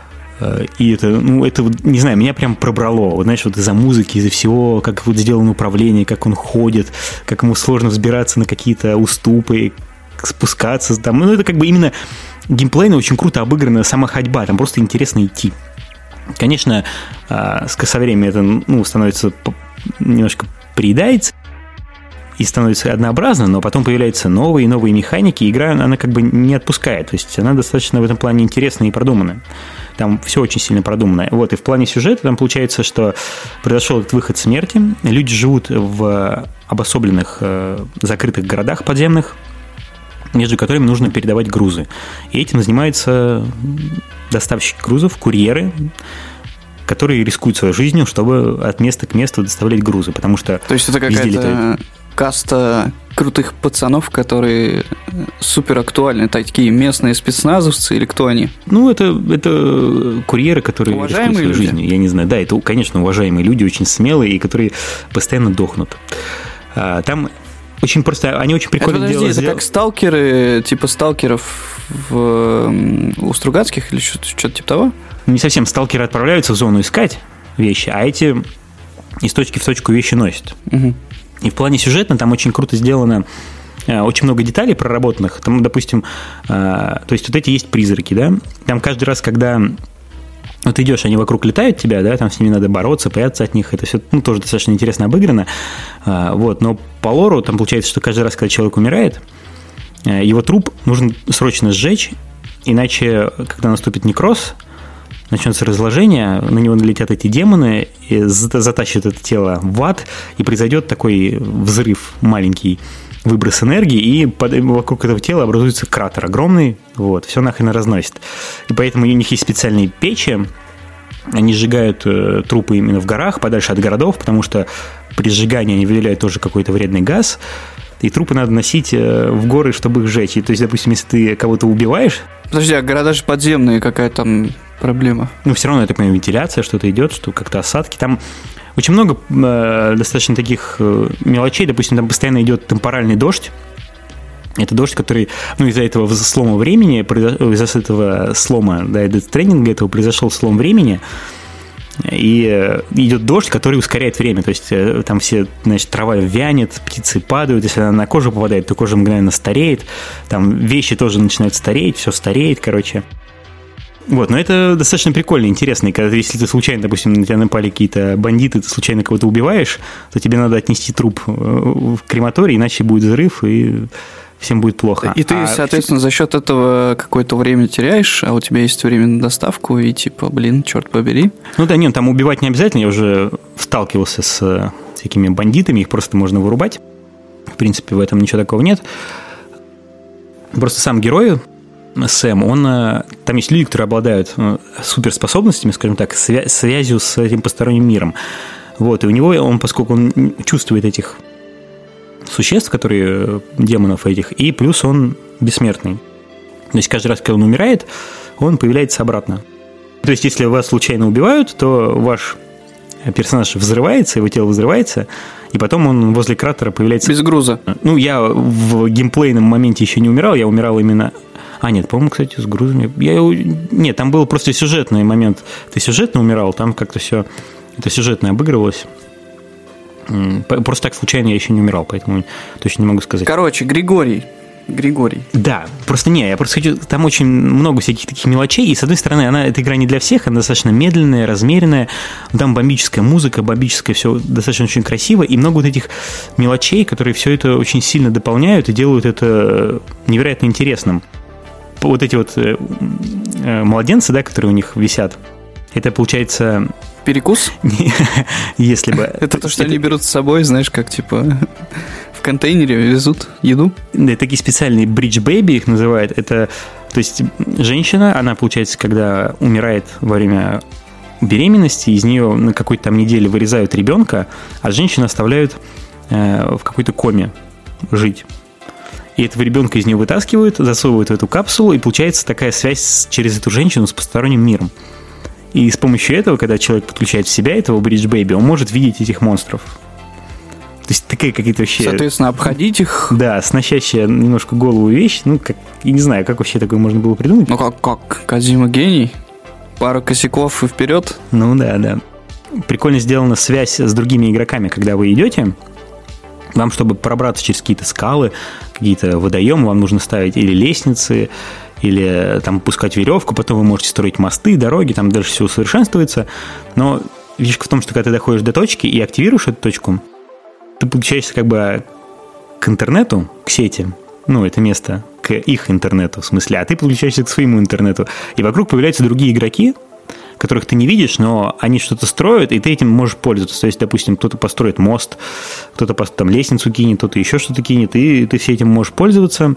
и это, ну, это, не знаю, меня прям пробрало, вот, знаешь, вот из-за музыки, из-за всего, как вот сделано управление, как он ходит, как ему сложно взбираться на какие-то уступы, спускаться, там, ну, это как бы именно геймплейно очень круто обыграна сама ходьба, там просто интересно идти. Конечно, со временем это, ну, становится немножко приедается, и становится однообразно, но потом появляются новые и новые механики, и игра, она как бы не отпускает, то есть она достаточно в этом плане интересная и продуманная. Там все очень сильно продумано. Вот, и в плане сюжета там получается, что произошел этот выход смерти, люди живут в обособленных закрытых городах подземных, между которыми нужно передавать грузы. И этим занимаются доставщики грузов, курьеры, которые рискуют своей жизнью, чтобы от места к месту доставлять грузы, потому что... То есть это какая-то каста крутых пацанов, которые супер актуальны, такие местные спецназовцы или кто они? Ну, это курьеры, которые уважаемые рискуют своей люди? жизнью. Я не знаю, да, это, конечно, уважаемые люди, очень смелые, и которые постоянно дохнут. Там очень просто, они очень прикольно делают. Это как сталкеры, типа сталкеров у Стругацких или что-то типа того? Не совсем. Сталкеры отправляются в зону искать вещи, а эти из точки в точку вещи носят. Угу. И в плане сюжета там очень круто сделано, очень много деталей проработанных. Там, допустим, то есть вот эти есть призраки, да? Там каждый раз, когда вот идешь, они вокруг летают тебя, да, там с ними надо бороться, прятаться от них. Это все, ну, тоже достаточно интересно обыграно. Вот, но по лору там получается, что каждый раз, когда человек умирает, его труп нужно срочно сжечь, иначе, когда наступит некроз, начнется разложение, на него налетят эти демоны, и затащат это тело в ад, и произойдет такой взрыв, маленький выброс энергии, и вокруг этого тела образуется кратер огромный, вот, все нахрен разносит. И поэтому у них есть специальные печи, они сжигают трупы именно в горах, подальше от городов, потому что при сжигании они выделяют тоже какой-то вредный газ, и трупы надо носить в горы, чтобы их сжечь. И, то есть, допустим, если ты кого-то убиваешь... Подожди, а города же подземные, какая там проблема? Ну, все равно, я так понимаю, вентиляция, что-то идет, что как-то осадки. Там очень много достаточно таких мелочей. Допустим, там постоянно идет темпоральный дождь. Это дождь, который, ну, из-за этого слома времени, из-за этого слома, да, Death Stranding, этого произошел слом времени, и идет дождь, который ускоряет время, то есть там все, значит, трава вянет, птицы падают, если она на кожу попадает, то кожа мгновенно стареет, там вещи тоже начинают стареть, все стареет, короче. Вот, но это достаточно прикольно, интересно, и когда, если ты случайно, допустим, на тебя напали какие-то бандиты, ты случайно кого-то убиваешь, то тебе надо отнести труп в крематорий, иначе будет взрыв, и всем будет плохо. И ты, соответственно, за счет этого какое-то время теряешь, а у тебя есть время на доставку, и типа, блин, черт побери. Ну да, нет, там убивать не обязательно, я уже сталкивался с всякими бандитами, их просто можно вырубать. В принципе, в этом ничего такого нет. Просто сам герой, Сэм, там есть люди, которые обладают суперспособностями, скажем так, связью с этим посторонним миром. Вот, и у него, поскольку он чувствует этих существ, которые демонов этих, и плюс он бессмертный. То есть каждый раз, когда он умирает, он появляется обратно. То есть если вас случайно убивают, то ваш персонаж взрывается, его тело взрывается, и потом он возле кратера появляется... Без груза. Ну, я в геймплейном моменте еще не умирал, я умирал именно... нет, по-моему, кстати, с грузами... Нет, там был просто сюжетный момент. Ты сюжетно умирал, там как-то все... Это сюжетно обыгрывалось. Просто так случайно я еще не умирал, поэтому точно не могу сказать. Короче, Григорий. Да, просто я просто хочу... Там очень много всяких таких мелочей, и, с одной стороны, эта игра не для всех, она достаточно медленная, размеренная, там бомбическая музыка, бомбическое все достаточно очень красиво, и много вот этих мелочей, которые все это очень сильно дополняют и делают это невероятно интересным. Вот эти вот младенцы, да, которые у них висят, это, получается... Перекус? Если бы... Это то, что они берут с собой, знаешь, как типа в контейнере везут еду? Да, такие специальные Bridge Baby их называют. Это, то есть, женщина, она, получается, когда умирает во время беременности, из нее на какой-то там неделе вырезают ребенка, а женщину оставляют в какой-то коме жить. И этого ребенка из нее вытаскивают, засовывают в эту капсулу, и получается такая связь через эту женщину с посторонним миром. И с помощью этого, когда человек подключает в себя этого Bridge Baby, он может видеть этих монстров. То есть такие какие-то вообще... Соответственно, обходить их. Да, сносящая немножко голову вещь. Ну, как, я не знаю, как вообще такое можно было придумать. Ну, как Кодзима гений. Пару косяков и вперед. Ну, да. Прикольно сделана связь с другими игроками, когда вы идете. Вам, чтобы пробраться через какие-то скалы, какие-то водоемы, вам нужно ставить или лестницы, или там пускать веревку, потом вы можете строить мосты, дороги, там дальше все усовершенствуется. Но фишка в том, что когда ты доходишь до точки и активируешь эту точку, ты подключаешься как бы к интернету, к сети, ну, это место, к их интернету, в смысле, а ты подключаешься к своему интернету, и вокруг появляются другие игроки, которых ты не видишь, но они что-то строят, и ты этим можешь пользоваться. То есть, допустим, кто-то построит мост, кто-то там лестницу кинет, кто-то еще что-то кинет, и ты все этим можешь пользоваться.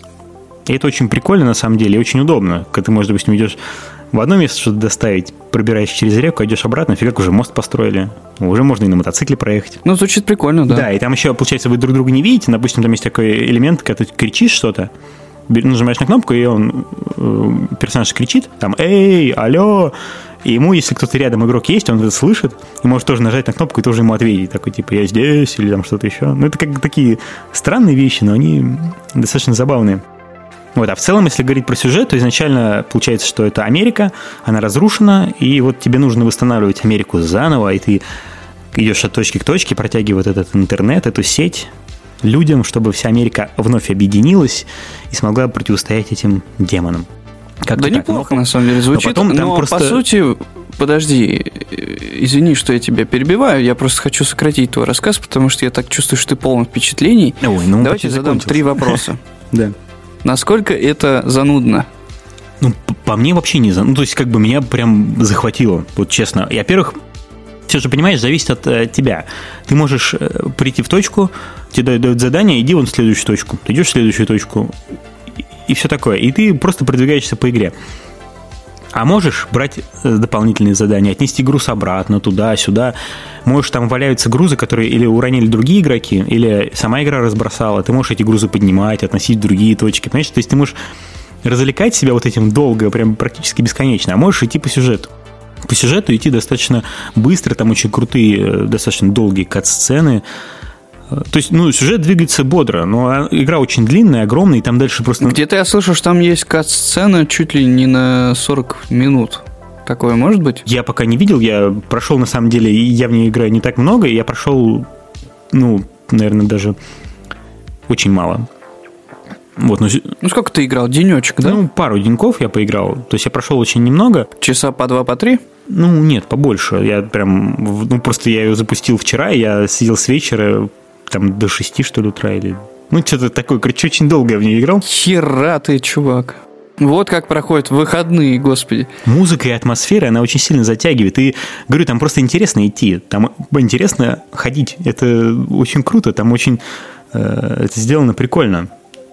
И это очень прикольно, на самом деле, и очень удобно. Когда ты можешь, допустим, идешь в одно место что-то доставить, пробираешься через реку, идешь обратно, фигак, уже мост построили. Уже можно и на мотоцикле проехать. Ну, звучит прикольно, да. Да, и там еще, получается, вы друг друга не видите. Допустим, там есть такой элемент, когда ты кричишь что-то, нажимаешь на кнопку, и персонаж кричит, там, эй, алло. И ему, если кто-то рядом игрок есть, он это слышит, и может тоже нажать на кнопку и тоже ему ответить. Такой, типа, я здесь, или там что-то еще. Ну, это как такие странные вещи, но они достаточно забавные. Вот, а в целом, если говорить про сюжет, то изначально получается, что это Америка, она разрушена, и вот тебе нужно восстанавливать Америку заново, и ты идешь от точки к точке, протягивая вот этот интернет, эту сеть людям, чтобы вся Америка вновь объединилась и смогла противостоять этим демонам. Как-то да так. Неплохо, на самом деле, звучит, но просто... по сути, подожди, извини, что я тебя перебиваю, я просто хочу сократить твой рассказ, потому что я так чувствую, что ты полон впечатлений. Ой, давайте задам 3 вопроса. Да. Насколько это занудно? Ну, по мне вообще не занудно. Ну, то есть, как бы меня прям захватило, вот честно. И, во-первых, все же, понимаешь, зависит от тебя. Ты можешь прийти в точку, тебе дают задание, иди вон в следующую точку. Ты идешь в следующую точку, и все такое. И ты просто продвигаешься по игре. А можешь брать дополнительные задания, отнести груз обратно, туда-сюда. Можешь, там валяются грузы, которые или уронили другие игроки, или сама игра разбросала. Ты можешь эти грузы поднимать, относить в другие точки. Понимаешь? То есть ты можешь развлекать себя вот этим долго, прям практически бесконечно. А можешь идти по сюжету. По сюжету идти достаточно быстро, там очень крутые, достаточно долгие кат-сцены. То есть, ну, сюжет двигается бодро, но игра очень длинная, огромная, и там дальше просто... Где-то я слышал, что там есть кат-сцена чуть ли не на 40 минут. Такое может быть? Я пока не видел, я прошел, на самом деле, я в ней играю не так много, я прошел, ну, наверное, даже очень мало. Вот, ну, сколько ты играл? Денечек, да? Ну, пару деньков я поиграл, то есть я прошел очень немного. Часа по 2, по 3? Ну, нет, побольше. Я прям, ну, просто я ее запустил вчера, я сидел с вечера, там до 6, что ли, утра, или... Ну, что-то такое, короче, очень долго я в нее играл. Хера ты, чувак. Вот как проходят выходные, господи. Музыка и атмосфера, она очень сильно затягивает. И, говорю, там просто интересно идти, там интересно ходить. Это очень круто, там очень... это сделано прикольно.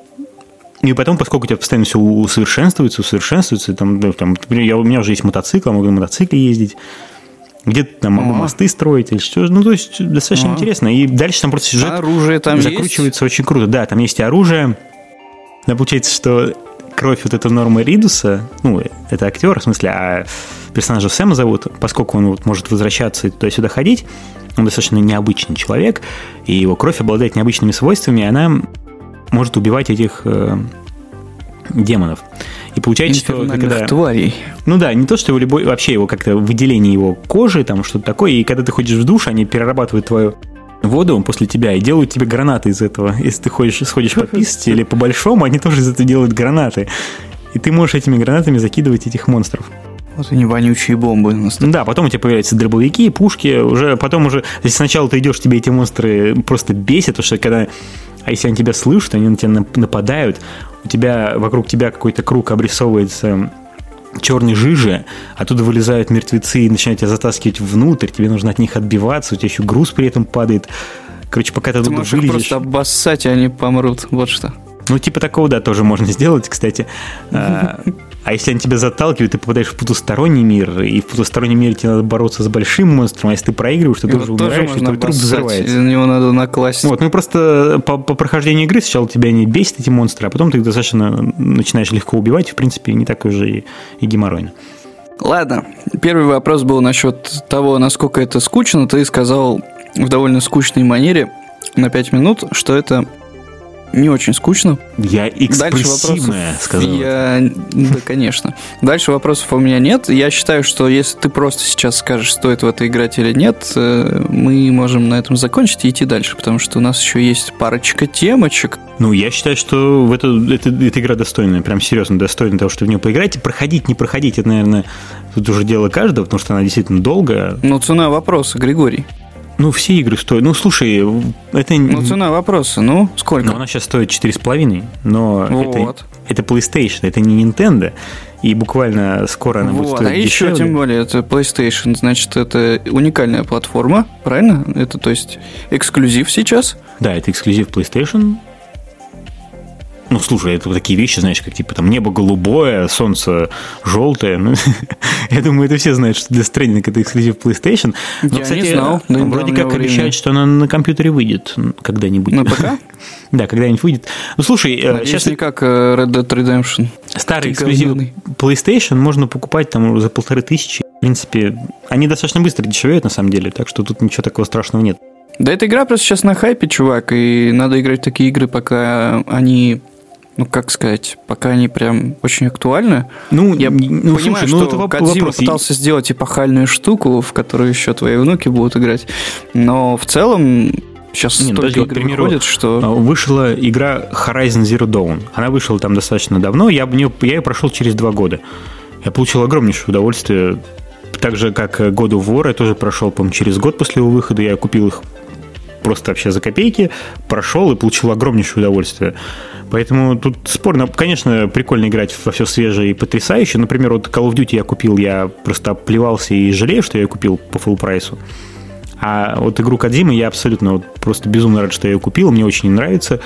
И потом, поскольку у тебя постоянно все усовершенствуется, там, например, у меня уже есть мотоцикл, я могу на мотоцикле ездить. Где-то там могу мосты строить или что. Ну, то есть, достаточно интересно. И дальше там просто сюжет оружие там закручивается очень круто. Да, там есть и оружие. Да, получается, что кровь вот этого Норма Ридуса, ну, это актер, в смысле, а персонажа Сэма зовут, поскольку он вот может возвращаться и туда-сюда ходить, он достаточно необычный человек, и его кровь обладает необычными свойствами, и она может убивать этих демонов. И получается, что когда... тварей. Ну да, не то, что его любой... Вообще его как-то выделение его кожи, там что-то такое, и когда ты ходишь в душ, они перерабатывают твою воду после тебя и делают тебе гранаты из этого. Если ты сходишь пописать или по-большому, они тоже из этого делают гранаты. И ты можешь этими гранатами закидывать этих монстров. Вот они вонючие бомбы. Да, потом у тебя появляются дробовики, пушки. Потом уже, если сначала ты идешь, тебе эти монстры просто бесят, потому что когда... А если они тебя слышат, они на тебя нападают, вокруг тебя какой-то круг обрисовывается черной жижи, оттуда вылезают мертвецы и начинают тебя затаскивать внутрь, тебе нужно от них отбиваться, у тебя еще груз при этом падает. Короче, пока ты можешь их просто обоссать, и они помрут. Вот что. Ну, типа такого, да, тоже можно сделать, кстати. А если они тебя заталкивают, ты попадаешь в потусторонний мир, и в потустороннем мире тебе надо бороться с большим монстром, а если ты проигрываешь, то ты уже умираешь, и твой труп взрывается. На него надо накласть. Вот, ну просто по прохождению игры сначала тебя не бесит эти монстры, а потом ты их достаточно начинаешь легко убивать, и, в принципе, не так уже и геморройно. Ладно, первый вопрос был насчет того, насколько это скучно. Ты сказал в довольно скучной манере на 5 минут, что это... не очень скучно. Я экспрессивная, сказал. Да, конечно. Дальше вопросов у меня нет. Я считаю, что если ты просто сейчас скажешь, стоит в это играть или нет, мы можем на этом закончить и идти дальше, потому что у нас еще есть парочка темочек. Ну, я считаю, что эта игра достойная, прям серьезно достойна того, что в нее поиграть. И проходить, не проходить, это, наверное, тут уже дело каждого, потому что она действительно долгая. Ну, цена вопроса, Григорий. Ну, все игры стоят. Ну, слушай, это... Ну, цена вопроса, ну, сколько? Ну, она сейчас стоит 4,5, но вот. это PlayStation, это не Nintendo, и буквально скоро она будет стоить дешевле. А еще, тем более, это PlayStation, значит, это уникальная платформа, правильно? Это, то есть, эксклюзив сейчас? Да, это эксклюзив PlayStation. Ну, слушай, это такие вещи, знаешь, как типа там небо голубое, солнце желтое. Ну, я думаю, это все знают, что Death Stranding это эксклюзив PlayStation. Но, кстати, не знал. Вроде как обещают, что она на компьютере выйдет когда-нибудь. На ПК? Да, когда-нибудь выйдет. Ну, слушай, сейчас не как Red Dead Redemption. Старый эксклюзив PlayStation можно покупать там за 1500. В принципе, они достаточно быстро дешевеют, на самом деле, так что тут ничего такого страшного нет. Да, эта игра просто сейчас на хайпе, чувак, и надо играть в такие игры, пока они... Ну, как сказать, пока они прям очень актуальны. Ну, я понимаю, слушай, что Кодзима пытался сделать эпохальную штуку, в которую еще твои внуки будут играть. Но в целом сейчас столько игр выходит, что... Вышла игра Horizon Zero Dawn. Она вышла там достаточно давно. Я ее прошел через 2 года. Я получил огромнейшее удовольствие. Так же, как God of War, я тоже прошел, по-моему, через год после его выхода. Я купил их просто вообще за копейки, прошел и получил огромнейшее удовольствие. Поэтому тут спорно. Конечно, прикольно играть во все свежее и потрясающе. Например, вот Call of Duty я купил, я просто плевался и жалею, что я ее купил по full прайсу. А вот игру Кодзимы я абсолютно вот просто безумно рад, что я ее купил. Мне очень нравится.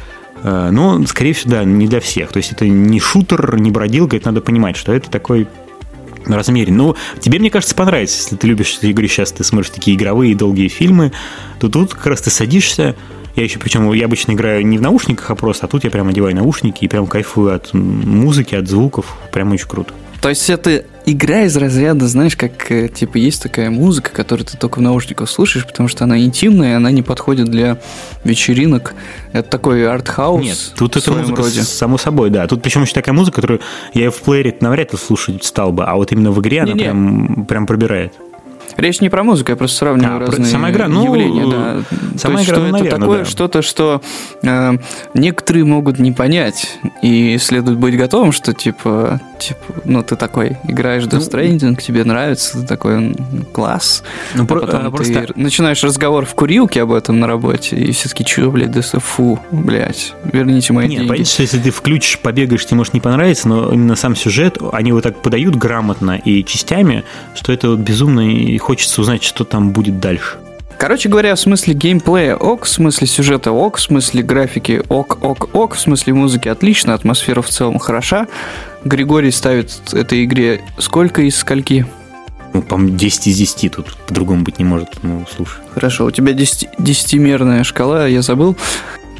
Но, скорее всего, да, не для всех. То есть это не шутер, не бродилка. Это надо понимать, что это такой размере. Ну, тебе, мне кажется, понравится. Если ты любишь, я говорю, сейчас ты смотришь такие игровые долгие фильмы, то тут как раз ты садишься. Я обычно играю не в наушниках, а просто, а тут я прям одеваю наушники и прям кайфую от музыки, от звуков. Прям очень круто. То есть это игра из разряда, знаешь, как типа есть такая музыка, которую ты только в наушниках слушаешь, потому что она интимная, она не подходит для вечеринок. Это такой артхаус. Нет, тут это музыка, само собой, да. Тут причем еще такая музыка, которую я в плеере навряд ли слушать стал бы, а вот именно в игре она прям пробирает. Речь не про музыку, я просто сравниваю разные явления. Да. Сама игра, это наверное, такое что-то, что некоторые могут не понять, и следует быть готовым, что типа, ну ты такой играешь Death Stranding, тебе нравится, ты такой класс, а потом ты начинаешь разговор в курилке об этом на работе, и все таки чё, блядь, фу, блядь, верните мои деньги. Понятно, что если ты включишь, побегаешь, тебе может не понравиться, но именно сам сюжет, они вот так подают грамотно и частями, что это вот безумно, и хочется узнать, что там будет дальше. Короче говоря, в смысле геймплея ок, в смысле сюжета ок, в смысле графики ок, в смысле музыки отлично, атмосфера в целом хороша. Григорий ставит этой игре сколько из скольки? Ну, по-моему, 10 из 10, тут по-другому быть не может. Ну, слушай. Хорошо, у тебя 10-мерная шкала, я забыл.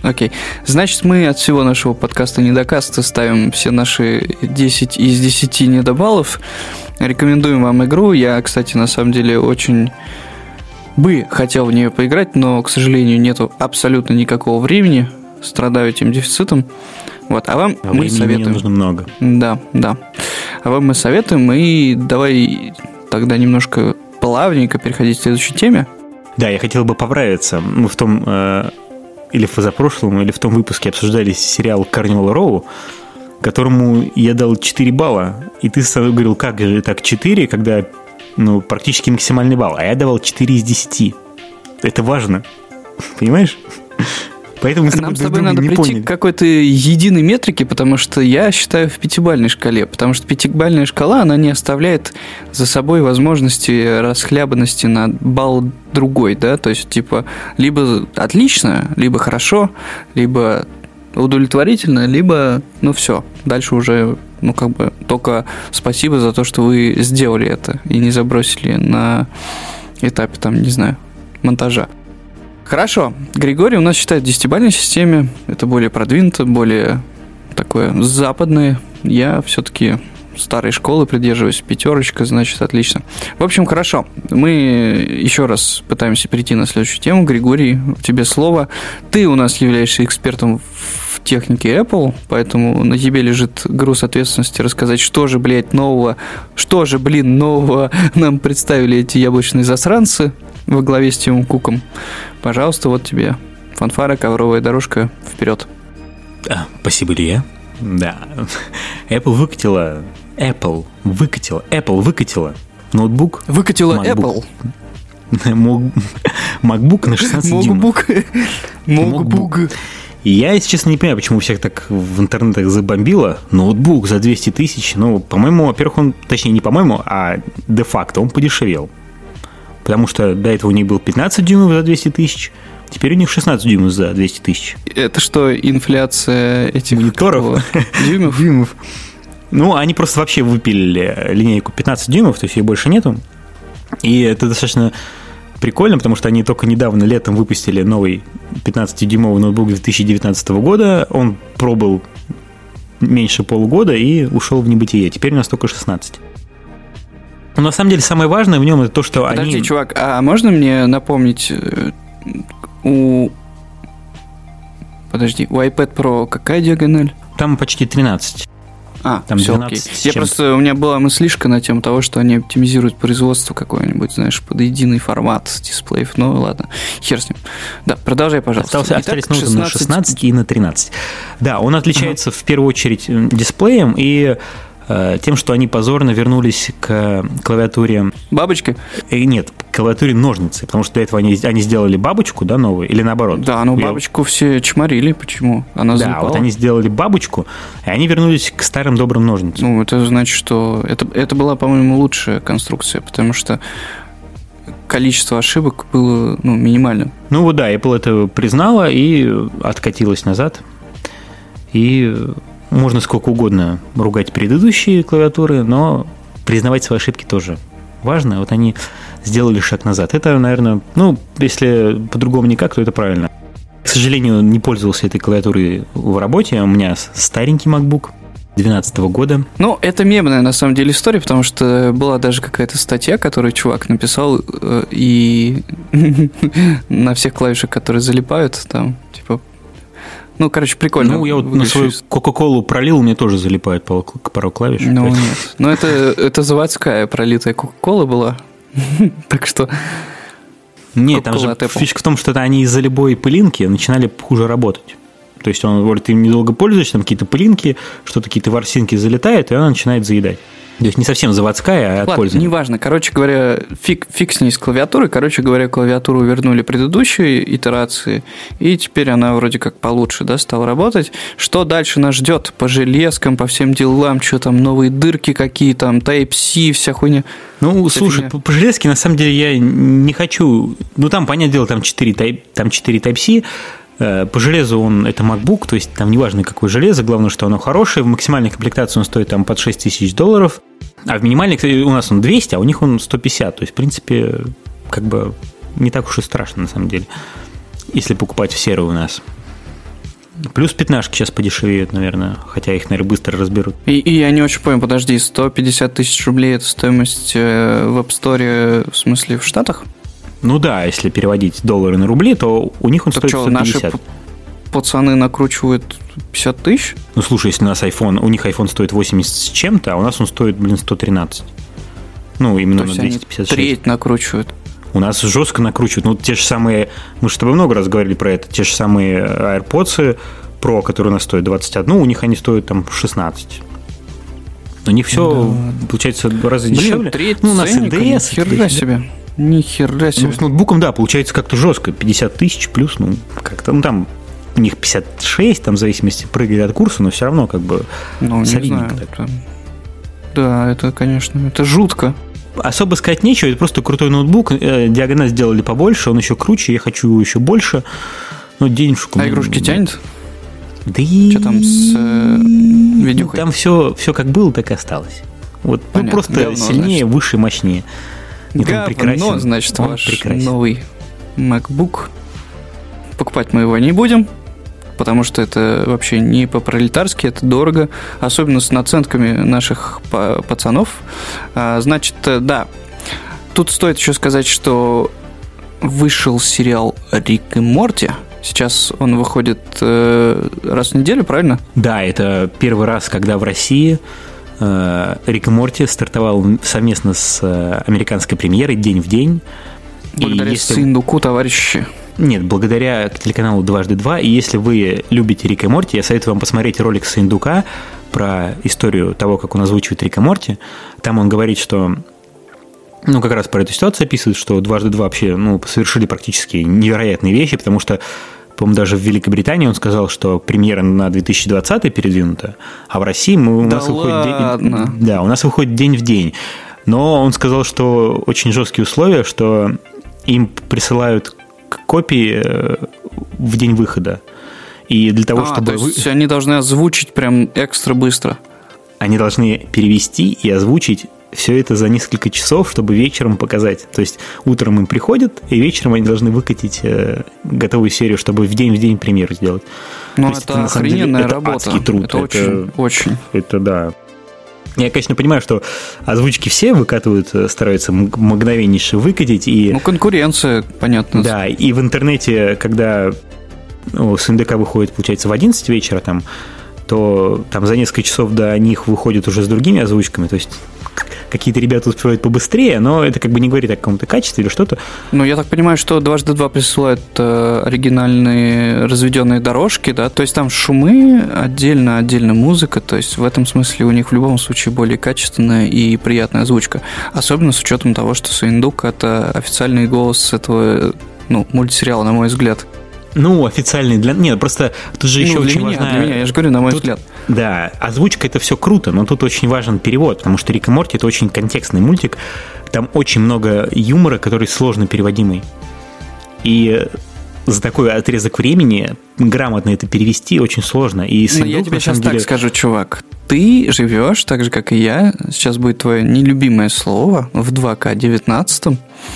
Окей. Значит, мы от всего нашего подкаста «Недокаста» ставим все наши 10 из 10 недобаллов. Рекомендуем вам игру. Я, кстати, на самом деле очень бы хотел в нее поиграть, но, к сожалению, нету абсолютно никакого времени. Страдаю этим дефицитом. Вот. А вам мы советуем. Мне нужно много. Да. А вам мы советуем. И давай тогда немножко плавненько переходить к следующей теме. Да, я хотел бы поправиться. Мы в том... или в позапрошлом, или в том выпуске обсуждали сериал «Carnival Row», которому я дал 4 балла. И ты говорил, как же так 4, когда практически максимальный балл. А я давал 4 из 10. Это важно. Понимаешь? Поэтому нам с тобой надо прийти к какой-то единой метрике, потому что я считаю в 5-бальной шкале. Потому что 5-бальная шкала, она не оставляет за собой возможности расхлябанности на балл другой, да? То есть, типа, либо отлично, либо хорошо, либо удовлетворительно, либо, все. Дальше уже, только спасибо за то, что вы сделали это и не забросили на этапе, монтажа. Хорошо. Григорий у нас считает в 10-бальной системе. Это более продвинуто, более такое западное. Я все-таки старой школы придерживаюсь. 5, значит, отлично. В общем, хорошо. Мы еще раз пытаемся перейти на следующую тему. Григорий, тебе слово. Ты у нас являешься экспертом в технике Apple, поэтому на тебе лежит груз ответственности рассказать, что же нового нам представили эти яблочные засранцы во главе с Тимом Куком. Пожалуйста, вот тебе фанфара, ковровая дорожка, вперед. Спасибо, Илья. Да. Apple выкатила ноутбук. Выкатила MacBook. Apple. MacBook на 16 дюймов. MacBook. И я, если честно, не понимаю, почему всех так в интернетах забомбило. Ноутбук за 200 тысяч. По-моему, во-первых, он, точнее, не по-моему, а де-факто он подешевел. Потому что до этого у них был 15 дюймов за 200 тысяч, теперь у них 16 дюймов за 200 тысяч. Это что, инфляция этих мониторов? Дюймов. Они просто вообще выпилили линейку 15 дюймов, то есть ее больше нету. И это достаточно прикольно, потому что они только недавно летом выпустили новый 15-дюймовый ноутбук 2019 года. Он пробыл меньше полугода и ушел в небытие. Теперь у нас только 16. Но на самом деле самое важное в нем это то, что Подожди, чувак, а можно мне напомнить, у iPad Pro какая диагональ? Там почти 13. Там все, окей. У меня была мыслишка на тему того, что они оптимизируют производство какое-нибудь, под единый формат дисплеев. Ладно, хер с ним. Да, продолжай, пожалуйста. Остались ноуты на 16 и на 13. Да, он отличается в первую очередь дисплеем и тем, что они позорно вернулись к клавиатуре... Бабочки? Нет, к клавиатуре ножницы, потому что до этого они сделали бабочку, да, новую, или наоборот? Да, бабочку все чморили, почему? Она залипала. Да, вот они сделали бабочку, и они вернулись к старым добрым ножницам. Это значит, что... Это была, по-моему, лучшая конструкция, потому что количество ошибок было минимальным. Да, Apple это признала и откатилась назад. И... Можно сколько угодно ругать предыдущие клавиатуры, но признавать свои ошибки тоже важно. Вот они сделали шаг назад. Это, наверное, если по-другому никак, то это правильно. К сожалению, не пользовался этой клавиатурой в работе. У меня старенький MacBook 2012 года. Это мемная, на самом деле, история, потому что была даже какая-то статья, которую чувак написал, и на всех клавишах, которые залипают, там, прикольно. Я на свою Кока-Колу пролил, мне тоже залипает пару клавиш. Нет. Это заводская пролитая Кока-Кола была. Так что... Нет, там же фишка в том, что они из-за любой пылинки начинали хуже работать. То есть, ты недолго пользуешься, там какие-то пылинки, что-то какие-то ворсинки залетают, и она начинает заедать. То есть не совсем заводская, а от пользователя. Неважно. Короче говоря, фиг с ней с клавиатурой. Клавиатуру вернули предыдущие итерации, и теперь она вроде как получше, стала работать. Что дальше нас ждет? По железкам, по всем делам, что там, новые дырки какие там, Type-C, вся хуйня. Слушай, по железке, на самом деле, я не хочу... там, понятное дело, там 4 Type-C. По железу это MacBook, то есть там неважно, какое железо, главное, что оно хорошее. В максимальной комплектации он стоит под $6000, а в минимальной у нас он 200, а у них он 150. То есть, в принципе, не так уж и страшно, на самом деле, если покупать в серую у нас. Плюс пятнашки сейчас подешевеют, наверное, хотя их, наверное, быстро разберут. И я не очень понял, подожди, 150 тысяч рублей – это стоимость в App Store, в смысле, в Штатах? Ну да, если переводить доллары на рубли, то у них он так стоит 150. Наши пацаны накручивают 50 тысяч? Ну слушай, если у нас iPhone, у них iPhone стоит 80 с чем-то, а у нас он стоит, 113. Ну, именно на 256. Треть накручивают. У нас жестко накручивают. Ну, те же самые, мы же с тобой много раз говорили про это, те же самые AirPods Pro, которые у нас стоят 21, у них они стоят там 16. У них все, получается, в разы дешевле. Треть ну, у нас ценника, NDS. Нихера себе. Ну, с ноутбуком, да, получается как-то жестко. 50 тысяч плюс, ну, как-то, ну, там у них 56, там в зависимости прыгает от курса, но все равно как бы солидненько так. Да, это, конечно, это жутко. Особо сказать нечего, это просто крутой ноутбук, диагональ сделали побольше, он еще круче, я хочу его еще больше, но денежку... А игрушки тянет? Да и... Что там с видюхой? Там все как было, так и осталось. Вот, ну, просто говно, сильнее, значит. Выше, мощнее. Говно, значит, ваш новый MacBook. Покупать мы его не будем, потому что это вообще не по-пролетарски, это дорого, особенно с наценками наших пацанов. Значит, да, тут стоит еще сказать, что вышел сериал «Рик и Морти». Сейчас он выходит раз в неделю, правильно? Да, это первый раз, когда в России «Рик и Морти» стартовал совместно с американской премьерой «День в день». Благодаря Сындуку, товарищи. Нет, благодаря телеканалу «Дважды два». И если вы любите Рика и Морти, я советую вам посмотреть ролик Сындука про историю того, как он озвучивает Рика и Морти. Там он говорит, что... Ну, как раз про эту ситуацию описывает, что «Дважды два» вообще совершили практически невероятные вещи, потому что, по-моему, даже в Великобритании он сказал, что премьера на 2020 передвинута, а в России у нас выходит день в день. Но он сказал, что очень жесткие условия, что им присылают копии в день выхода. И для того, чтобы... То есть они должны озвучить прям экстра быстро. Они должны перевести и озвучить все это за несколько часов, чтобы вечером показать. То есть утром им приходят, и вечером они должны выкатить готовую серию, чтобы в день премьеру сделать. Ну, это охрененная работа. Это адский труд. Это очень. Это да. Я, конечно, понимаю, что озвучки все выкатывают, стараются мгновеннейше выкатить. И... конкуренция, понятно. Да, и в интернете, когда с НДК выходит, получается, в 11 вечера, то там за несколько часов до них выходят уже с другими озвучками, то есть какие-то ребята успевают побыстрее, но это как бы не говорит о каком-то качестве или что-то. Ну, я так понимаю, что «Дважды два» присылают оригинальные разведенные дорожки, да, то есть там шумы, отдельно музыка, то есть в этом смысле у них в любом случае более качественная и приятная озвучка, особенно с учетом того, что Сындук – это официальный голос этого, мультсериала, на мой взгляд. Официальный для... Нет, просто тут же еще очень важно... Для меня, я же говорю, на мой взгляд. Да, озвучка – это все круто, но тут очень важен перевод, потому что «Рик и Морти» – это очень контекстный мультик, там очень много юмора, который сложно переводимый. И за такой отрезок времени грамотно это перевести очень сложно. И я тебе сейчас так скажу, чувак. Ты живешь так же, как и я. Сейчас будет твое нелюбимое слово в 2К19.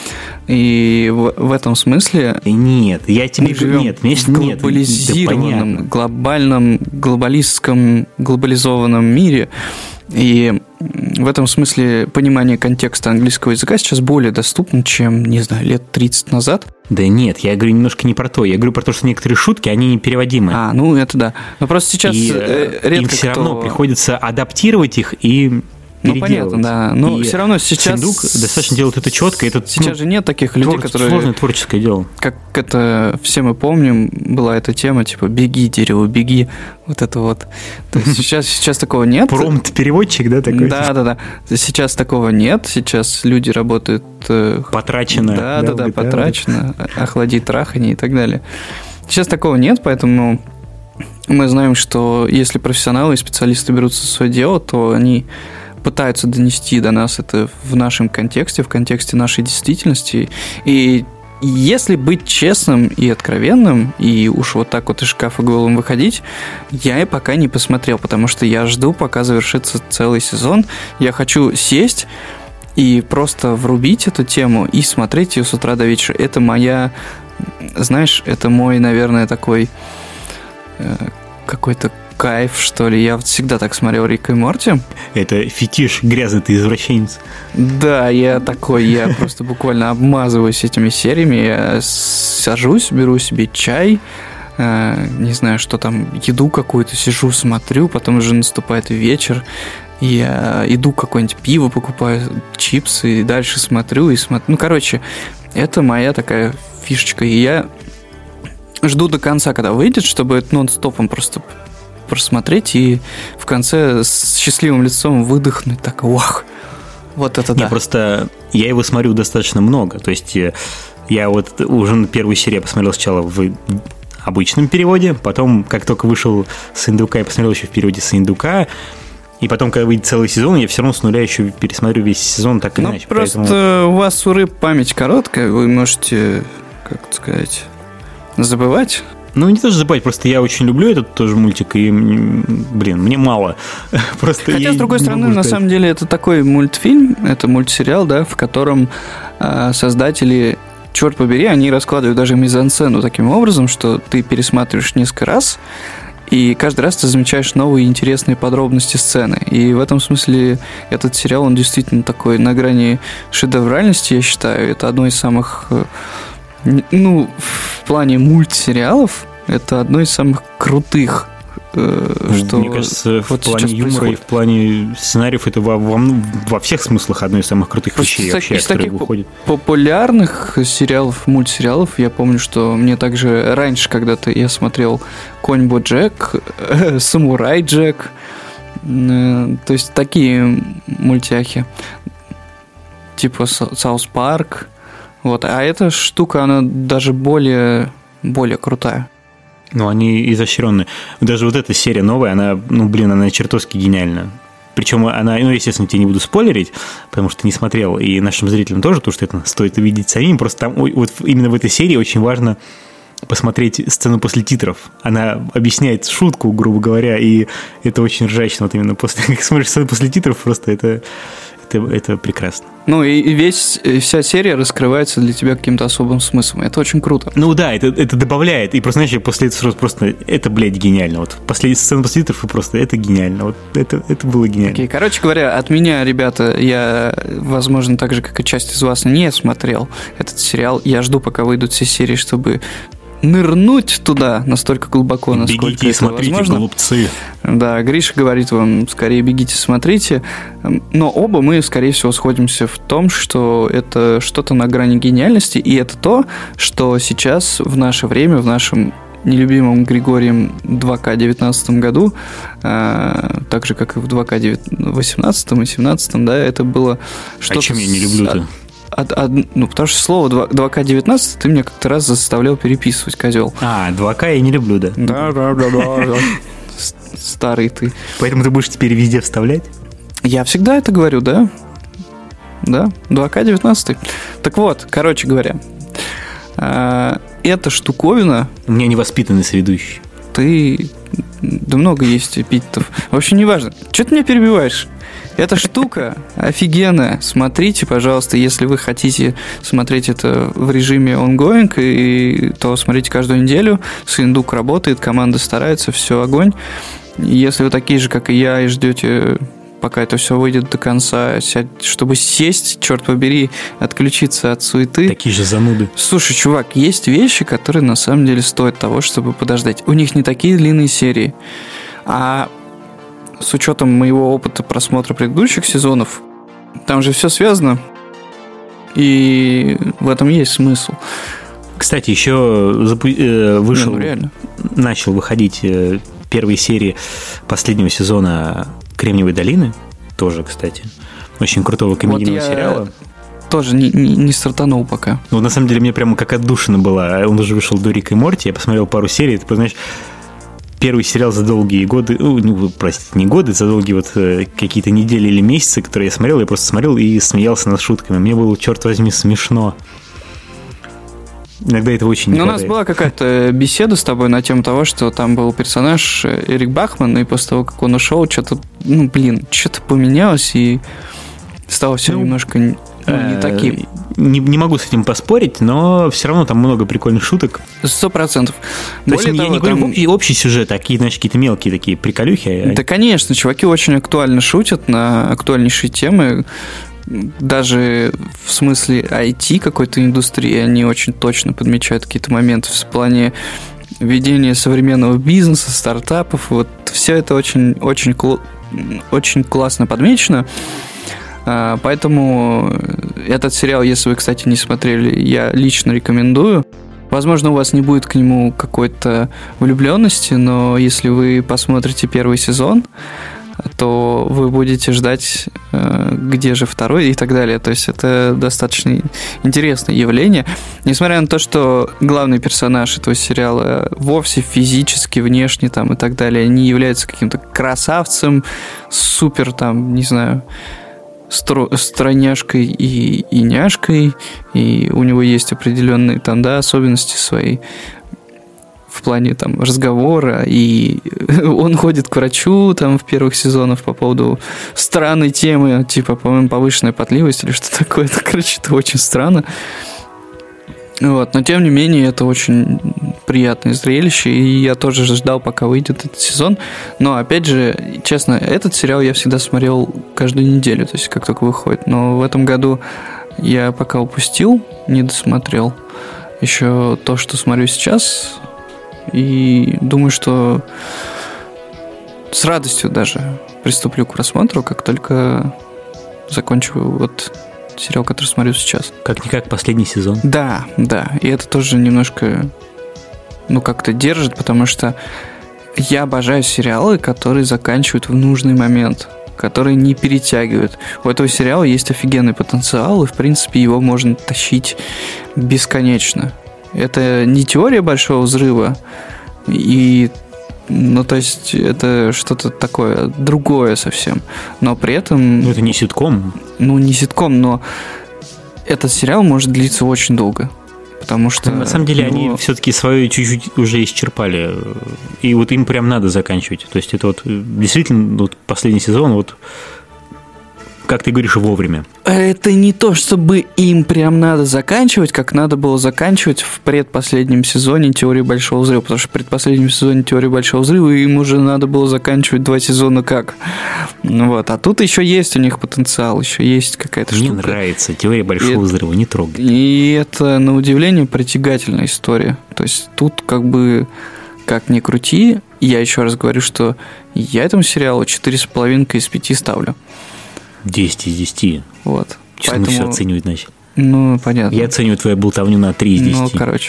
И в этом смысле... Нет, я тебе говорю, нет, в глобализированном, глобальном, глобализованном мире. И в этом смысле понимание контекста английского языка сейчас более доступно, чем, не знаю, лет 30 назад. Да нет, я говорю немножко не про то. Я говорю про то, что некоторые шутки, они непереводимы. Это да. Но просто сейчас редко им все равно приходится адаптировать их и... понятно, да. Но все равно сейчас... Сындук достаточно делает это четко. Сейчас же нет таких людей, которые... Сложное творческое дело. Как это все мы помним, была эта тема, типа «беги, дерево, беги». Вот это вот. То есть сейчас такого нет. Промпт-переводчик, да, такой? Да. Сейчас такого нет. Сейчас люди работают... Потрачено. Да, потрачено. Охлади, трахани и так далее. Сейчас такого нет, поэтому... Мы знаем, что если профессионалы и специалисты берутся за свое дело, то они... пытаются донести до нас это в нашем контексте, в контексте нашей действительности. И если быть честным и откровенным, и уж вот так вот из шкафа голым выходить, я и пока не посмотрел, потому что я жду, пока завершится целый сезон. Я хочу сесть и просто врубить эту тему и смотреть ее с утра до вечера. Это моя, знаешь, это мой, наверное, такой... какой-то кайф, что ли. Я вот всегда так смотрел Рик и Морти. Это фетиш, грязный ты извращенец. Да, я просто буквально обмазываюсь этими сериями. Я сажусь, беру себе чай, не знаю, что там, еду какую-то, сижу, смотрю, потом уже наступает вечер, и я иду какое-нибудь пиво покупаю, чипсы, и дальше смотрю и смотрю. Ну, короче, это моя такая фишечка, и я жду до конца, когда выйдет, чтобы нон-стопом просто просмотреть и в конце с счастливым лицом выдохнуть, так, вах, вот это да. Просто я его смотрю достаточно много, то есть я вот уже на первую серию посмотрел сначала в обычном переводе, потом, как только вышел с индука, я посмотрел еще в переводе с индука, и потом, когда выйдет целый сезон, я все равно с нуля еще пересмотрю весь сезон так или иначе. Просто поэтому... у вас у рыб память короткая, вы можете, как сказать, забывать. Ну, не то, что забывать, просто я очень люблю этот тоже мультик, и, блин, мне мало. Просто хотя, с другой стороны, на самом деле, это такой мультфильм, это мультсериал, да, в котором создатели, черт побери, они раскладывают даже мизансцену таким образом, что ты пересматриваешь несколько раз, и каждый раз ты замечаешь новые интересные подробности сцены. И в этом смысле этот сериал, он действительно такой на грани шедевральности, я считаю. Это одно из самых... Ну, в плане мультсериалов это одно из самых крутых, что мне кажется, в плане юмора происходит. И в плане сценариев это во всех смыслах одно из самых крутых вещей вообще, из таких выходит. Популярных сериалов, мультсериалов, я помню, что мне также раньше когда-то я смотрел «Конь Боджек», «Самурай Джек», то есть такие мультяхи, типа «Саус Парк». Вот, а эта штука, она даже более крутая. Ну, они изощренные. Даже вот эта серия новая, она, она чертовски гениальна. Причем она, естественно, тебе не буду спойлерить, потому что ты не смотрел, и нашим зрителям тоже, потому что это стоит увидеть самим. Просто там вот именно в этой серии очень важно посмотреть сцену после титров. Она объясняет шутку, грубо говоря, и это очень ржачно. Вот именно как смотришь сцену после титров, просто это прекрасно. Ну, и вся серия раскрывается для тебя каким-то особым смыслом. Это очень круто. Ну да, это добавляет. И просто, знаешь, после этого просто это, блядь, гениально. Вот последняя сцена после титров, и просто это гениально. Вот это было гениально. Окей, короче говоря, от меня, ребята, я, возможно, так же, как и часть из вас, не смотрел этот сериал. Я жду, пока выйдут все серии, чтобы нырнуть туда настолько глубоко, насколько бегите и смотрите, возможно. глупцы. Да, Гриша говорит вам, скорее бегите, смотрите. Но оба мы, скорее всего, сходимся в том, что это что-то на грани гениальности, и это то, что сейчас в наше время, в нашем нелюбимом Григорием 2К19 году, так же, как и в 2К18 и 17, да, это было что-то... А чем я не люблю-то? Потому что слово 2К19 ты мне как-то раз заставлял переписывать, козел. 2К я не люблю, да. Да. Старый ты. Поэтому ты будешь теперь везде вставлять? Я всегда это говорю, да. Да, 2К19. Так вот, короче говоря, эта штуковина... У меня невоспитанный соведущий. Да много есть эпитетов. Вообще неважно. Что ты меня перебиваешь? Эта штука офигенная. Смотрите, пожалуйста, если вы хотите смотреть это в режиме ongoing, то смотрите каждую неделю. Синдук работает, команда старается, все огонь. Если вы такие же, как и я, и ждете, пока это все выйдет до конца, чтобы сесть, черт побери, отключиться от суеты. Такие же зануды. Слушай, чувак, есть вещи, которые на самом деле стоят того, чтобы подождать. У них не такие длинные серии, а с учетом моего опыта просмотра предыдущих сезонов, там же все связано, и в этом есть смысл. Кстати, еще начал выходить первые серии последнего сезона «Кремниевой долины», тоже, кстати, очень крутого комедийного сериала. Тоже не стартанул пока. Ну, на самом деле, мне прямо как отдушина была. Он уже вышел до Рика и Морти, я посмотрел пару серий, ты знаешь, первый сериал за долгие годы, простите, не годы, за долгие вот какие-то недели или месяцы, которые я смотрел, я просто смотрел и смеялся над шутками. Мне было, черт возьми, смешно. Иногда это очень не хватает. У нас была какая-то беседа с тобой на тему того, что там был персонаж Эрик Бахман, и после того, как он ушел, что-то, что-то поменялось, и стало все немножко не таким. не могу с этим поспорить, но все равно там много прикольных шуток. 100%. То есть я не говорю общий сюжет, а какие-то мелкие такие приколюхи. Да, конечно, чуваки очень актуально шутят на актуальнейшие темы. Даже в смысле IT какой-то индустрии они очень точно подмечают какие-то моменты в плане ведения современного бизнеса, стартапов. Вот все это очень классно подмечено. Поэтому этот сериал, если вы, кстати, не смотрели, я лично рекомендую. Возможно, у вас не будет к нему какой-то влюбленности, но если вы посмотрите первый сезон, то вы будете ждать, где же второй и так далее. То есть это достаточно интересное явление. Несмотря на то, что главный персонаж этого сериала вовсе физически, внешне там, и так далее не является каким-то красавцем, супер там, не знаю, стройняшкой и няшкой, и у него есть определенные там, да, особенности свои в плане там разговора, и он ходит к врачу там в первых сезонах по поводу странной темы, типа, по-моему, повышенная потливость или что такое. Это, короче, это очень странно. Вот, но тем не менее это очень приятное зрелище, и я тоже ждал, пока выйдет этот сезон. Но опять же, честно, этот сериал я всегда смотрел каждую неделю, то есть как только выходит. Но в этом году я пока упустил, не досмотрел еще то, что смотрю сейчас, и думаю, что с радостью даже приступлю к просмотру, как только закончу вот сериал, который смотрю сейчас. Как-никак последний сезон. Да, и это тоже немножко, как-то держит, потому что я обожаю сериалы, которые заканчивают в нужный момент, которые не перетягивают. У этого сериала есть офигенный потенциал, и, в принципе, его можно тащить бесконечно. Это не теория большого взрыва, и то есть это что-то такое другое совсем. Но при этом... это не ситком. Не ситком, но этот сериал может длиться очень долго. Потому что... На самом деле они все-таки свое чуть-чуть уже исчерпали. И вот им прям надо заканчивать. То есть это вот действительно вот последний сезон, вот как ты говоришь, вовремя. Это не то, чтобы им прям надо заканчивать, как надо было заканчивать в предпоследнем сезоне «Теории Большого Взрыва», потому что в предпоследнем сезоне «Теории Большого Взрыва» им уже надо было заканчивать 2 сезона как. Вот. А тут еще есть у них потенциал, еще есть какая-то штука. Мне нравится «Теория Большого Взрыва», не трогай. И это, на удивление, притягательная история. То есть тут как ни крути, я еще раз говорю, что я этому сериалу 4,5 из 5 ставлю. 10 из 10. Вот. Что мы все оценивать начали? Понятно. Я оцениваю твою болтовню на 3 из 10.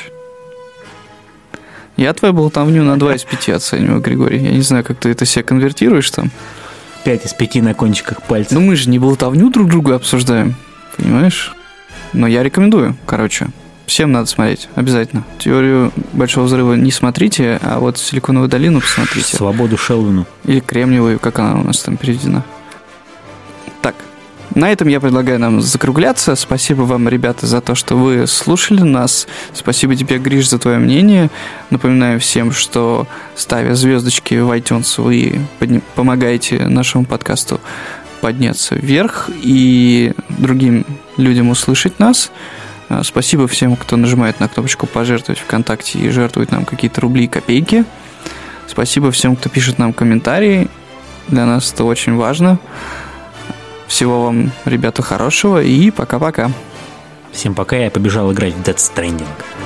Я твою болтовню на 2 из 5 оцениваю, Григорий. Я не знаю, как ты это себе конвертируешь там. 5 из 5 на кончиках пальцев. Мы же не болтовню друг другу обсуждаем, понимаешь? Но я рекомендую, всем надо смотреть, обязательно. «Теорию Большого Взрыва» не смотрите, а вот «Силиконовую долину» посмотрите. «Свободу Шелдону». Или «Кремниевую», как она у нас там переведена. Так, на этом я предлагаю нам закругляться. Спасибо вам, ребята, за то, что вы слушали нас. Спасибо тебе, Гриш, за твое мнение. Напоминаю всем, что, ставя звездочки в iTunes, вы помогаете нашему подкасту подняться вверх и другим людям услышать нас. Спасибо всем, кто нажимает на кнопочку «Пожертвовать» ВКонтакте и жертвует нам какие-то рубли и копейки. Спасибо всем, кто пишет нам комментарии. Для нас это очень важно. Всего вам, ребята, хорошего и пока-пока. Всем пока, я побежал играть в Death Stranding.